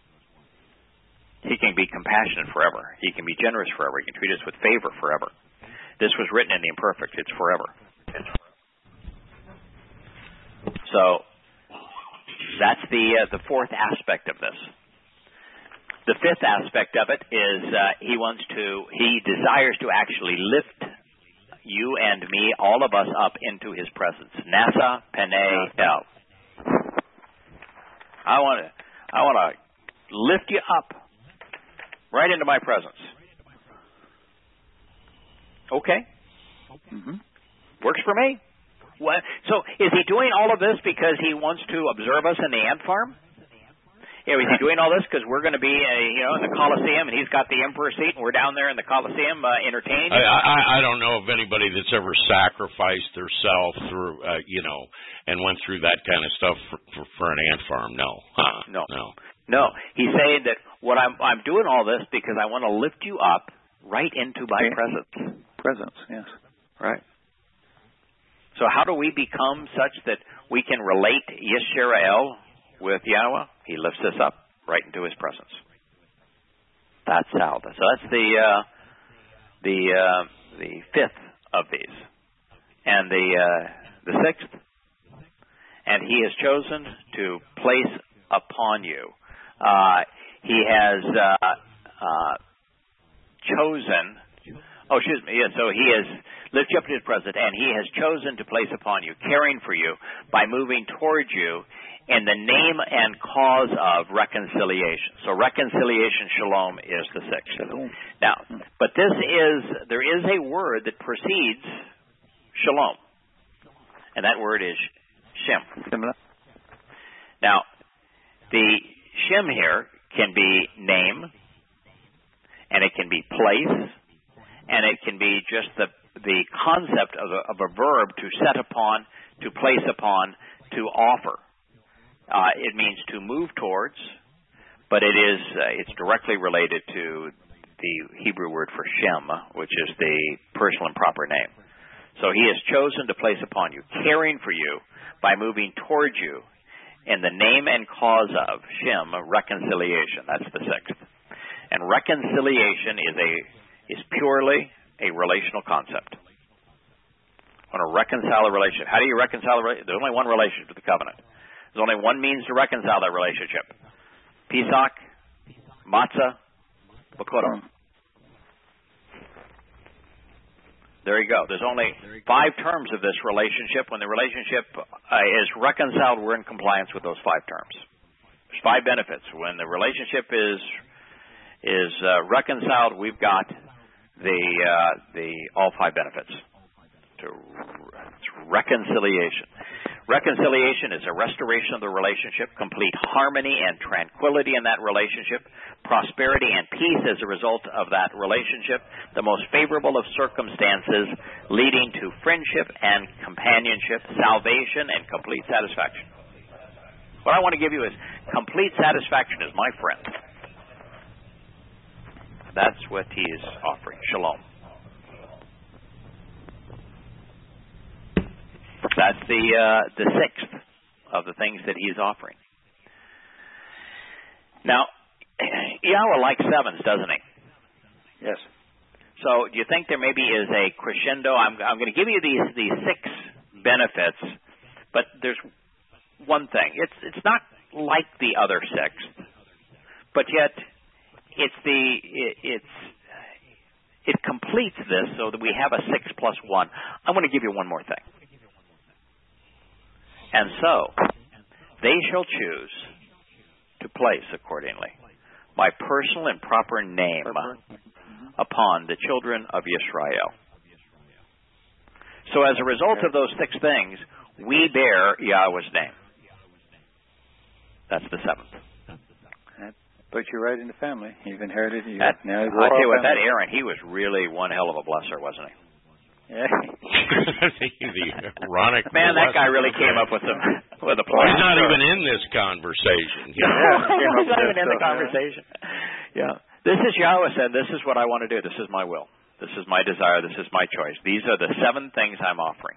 He can be compassionate forever. He can be generous forever. He can treat us with favor forever. This was written in the imperfect. It's forever. So that's the uh, the fourth aspect of this. The fifth aspect of it is uh, he wants to, he desires to actually lift you and me, all of us, up into his presence. Nasa Pene El. I want to, I want to lift you up right into my presence. Okay. Mm-hmm. Works for me. What? So is he doing all of this because he wants to observe us in the ant farm? Yeah, is he doing all this because we're going to be, uh, you know, in the Colosseum and he's got the emperor seat and we're down there in the Colosseum uh, entertaining? I, I I don't know of anybody that's ever sacrificed themselves through, uh, you know, and went through that kind of stuff for, for, for an ant farm. No. Huh. No. No. No. He's saying that what I'm I'm doing all this because I want to lift you up right into my yeah. presence. Presence, yes. Right. So how do we become such that we can relate Yisrael with Yahweh? He lifts us up right into his presence. That's how. So that's the uh, the uh, the fifth of these, and the uh, the sixth. And he has chosen to place upon you. Uh, he has uh, uh, chosen. Oh, excuse me. Yeah, so he has lifted you up to his presence, and he has chosen to place upon you, caring for you by moving towards you in the name and cause of reconciliation. So reconciliation, shalom, is the sixth. Shalom. Now, but this is, there is a word that precedes shalom, and that word is shem. Similar. Now, the shem here can be name, and it can be place, and it can be just the the concept of a, of a verb to set upon, to place upon, to offer. Uh, it means to move towards, but it is uh, it's directly related to the Hebrew word for Shem, which is the personal and proper name. So he has chosen to place upon you, caring for you by moving towards you in the name and cause of Shem, reconciliation. That's the sixth. And reconciliation is a is purely a relational concept. I want to reconcile a relationship. How do you reconcile a relationship? There's only one relationship to the covenant. There's only one means to reconcile that relationship. Pesach, matzah, Bekurim. There you go. There's only five terms of this relationship. When the relationship uh, is reconciled, we're in compliance with those five terms. There's five benefits. When the relationship is is uh, reconciled, we've got the uh, the all five benefits. To it's reconciliation. Reconciliation is a restoration of the relationship, complete harmony and tranquility in that relationship, prosperity and peace as a result of that relationship, the most favorable of circumstances leading to friendship and companionship, salvation and complete satisfaction. What I want to give you is complete satisfaction as my friend. That's what he is offering. Shalom. That's the uh, the sixth of the things that he's offering. Now, Yahweh likes sevens, doesn't he? Yes. So do you think there maybe is a crescendo? I'm, I'm going to give you these, these six benefits, but there's one thing. It's it's not like the other six, but yet it's the it, it's it completes this so that we have a six plus one. I'm going to give you one more thing. And so they shall choose to place accordingly my personal and proper name upon the children of Israel. So as a result of those six things, we bear Yahweh's name. That's the seventh. That puts you right in the family. You've inherited. You that, now I'll tell you what, that Aaron, he was really one hell of a blesser, wasn't he? Yeah. the ironic man, that guy really came up with some with a plan. He's not even in this conversation. Yeah, he's not even in the conversation. Yeah. This is Yahweh said, this is what I want to do. This is my will. This is my desire. This is my choice. These are the seven things I'm offering.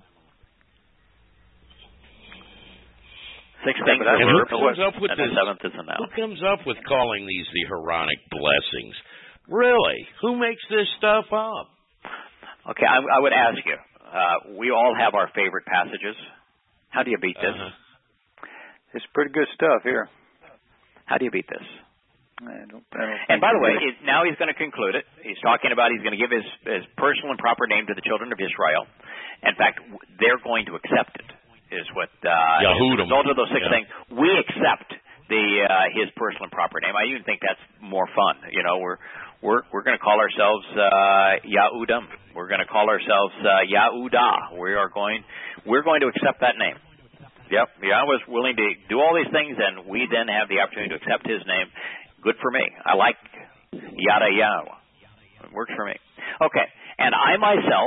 Six things and are who comes up with and this, the seventh is a noun. Who comes up with calling these the Aaronic blessings? Really? Who makes this stuff up? Okay, I, I would ask you. Uh, we all have our favorite passages. How do you beat this? Uh-huh. It's pretty good stuff here. How do you beat this? I don't, I don't and by the way, it, now he's going to conclude it. He's talking about he's going to give his, his personal and proper name to the children of Israel. In fact, they're going to accept it, is what uh, as a result of those six yeah. things. We accept the uh, his personal and proper name. I even think that's more fun. You know, we're we're we're going to call ourselves uh, Yahudim. We're going to call ourselves uh, Yahudah. We are going we're going to accept that name. Yep, Yahweh was willing to do all these things, and we then have the opportunity to accept His name. Good for me. I like Yada Yahweh. It works for me. Okay, and I myself,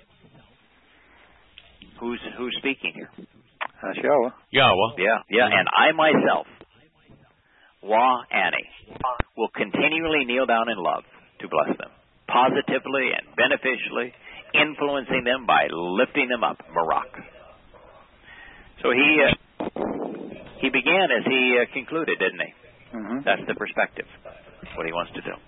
who's who's speaking here? That's Yahweh. Yahweh. Yeah, yeah, and I myself, Wah Annie, will continually kneel down in love to bless them, positively and beneficially, influencing them by lifting them up. Barak. So he uh, he began as he uh, concluded, didn't he? Mm-hmm. That's the perspective, what he wants to do.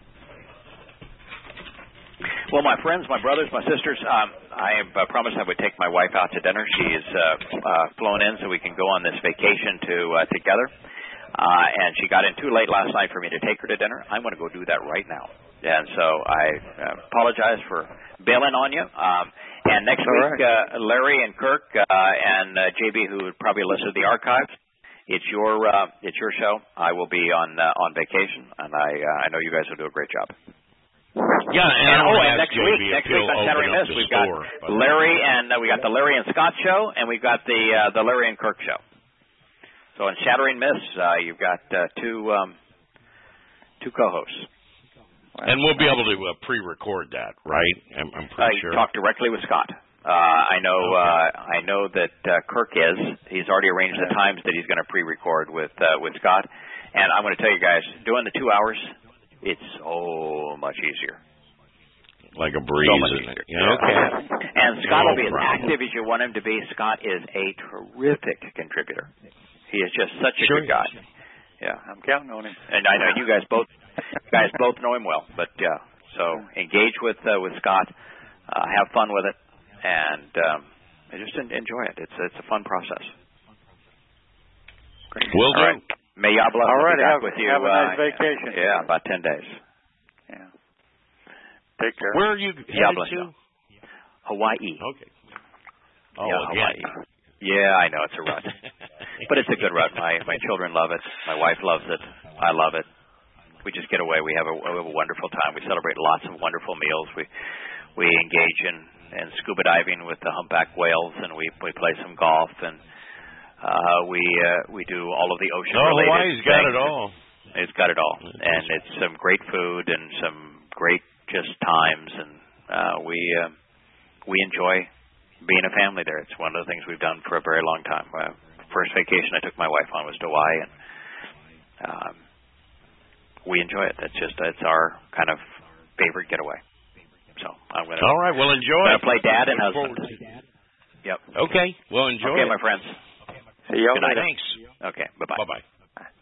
Well, my friends, my brothers, my sisters, um, I uh, promised I would take my wife out to dinner. She is uh, uh, flown in so we can go on this vacation to uh, together. Uh, and she got in too late last night for me to take her to dinner. I'm going to go do that right now. And so I uh, apologize for bailing on you. Um, and next All week, right. uh, Larry and Kirk uh, and uh, J B, who would probably listen to the archives, it's your uh, it's your show. I will be on uh, on vacation, and I uh, I know you guys will do a great job. Yeah, and, and oh, and next next week, next week on Saturday Miss, we've got store, Larry and uh, we got the Larry and Scott show, and we've got the uh, the Larry and Kirk show. So on Shattering Miss, uh, you've got uh, two um, two co-hosts. And we'll be able to uh, pre-record that, right? I'm, I'm pretty uh, sure. Talk directly with Scott. Uh, I know. Okay. Uh, I know that uh, Kirk is. He's already arranged the times that he's going to pre-record with uh, with Scott. And I'm going to tell you guys, doing the two hours, it's so much easier. Like a breeze, so much isn't it? Yeah. Yeah, okay. And Scott no will be problem. as active as you want him to be. Scott is a terrific contributor. He is just such a sure good guy. Yeah, I'm counting on him. And I know you guys both you guys both know him well. But yeah, so engage with uh, with Scott, uh, have fun with it, and um, just enjoy it. It's it's a fun process. Great. Will do. Right. May Yah bless All right, have, have, with you. have a nice uh, vacation. Yeah, about ten days. Yeah. Take care. Where are you Yah headed bless to? you. Hawaii. Okay. Oh, yeah, again. Hawaii. Yeah, I know it's a rut, but it's a good rut. My my children love it. My wife loves it. I love it. We just get away. We have a, we have a wonderful time. We celebrate lots of wonderful meals. We we engage in, in scuba diving with the humpback whales, and we we play some golf, and uh, we uh, we do all of the ocean Oh, related Hawaii's got it all. It's got it all, and it's some great food and some great just times, and uh, we uh, we enjoy being a family there. It's one of the things we've done for a very long time. Uh, first vacation I took my wife on was to Hawaii, and um, we enjoy it. That's just it's our kind of favorite getaway. So I'm gonna. All right, well enjoy. I'm gonna play dad and husband. Yep. Okay. Well, enjoy Okay, it. my friends. See y'all Good night. later. Thanks. Okay. Bye-bye. Bye-bye.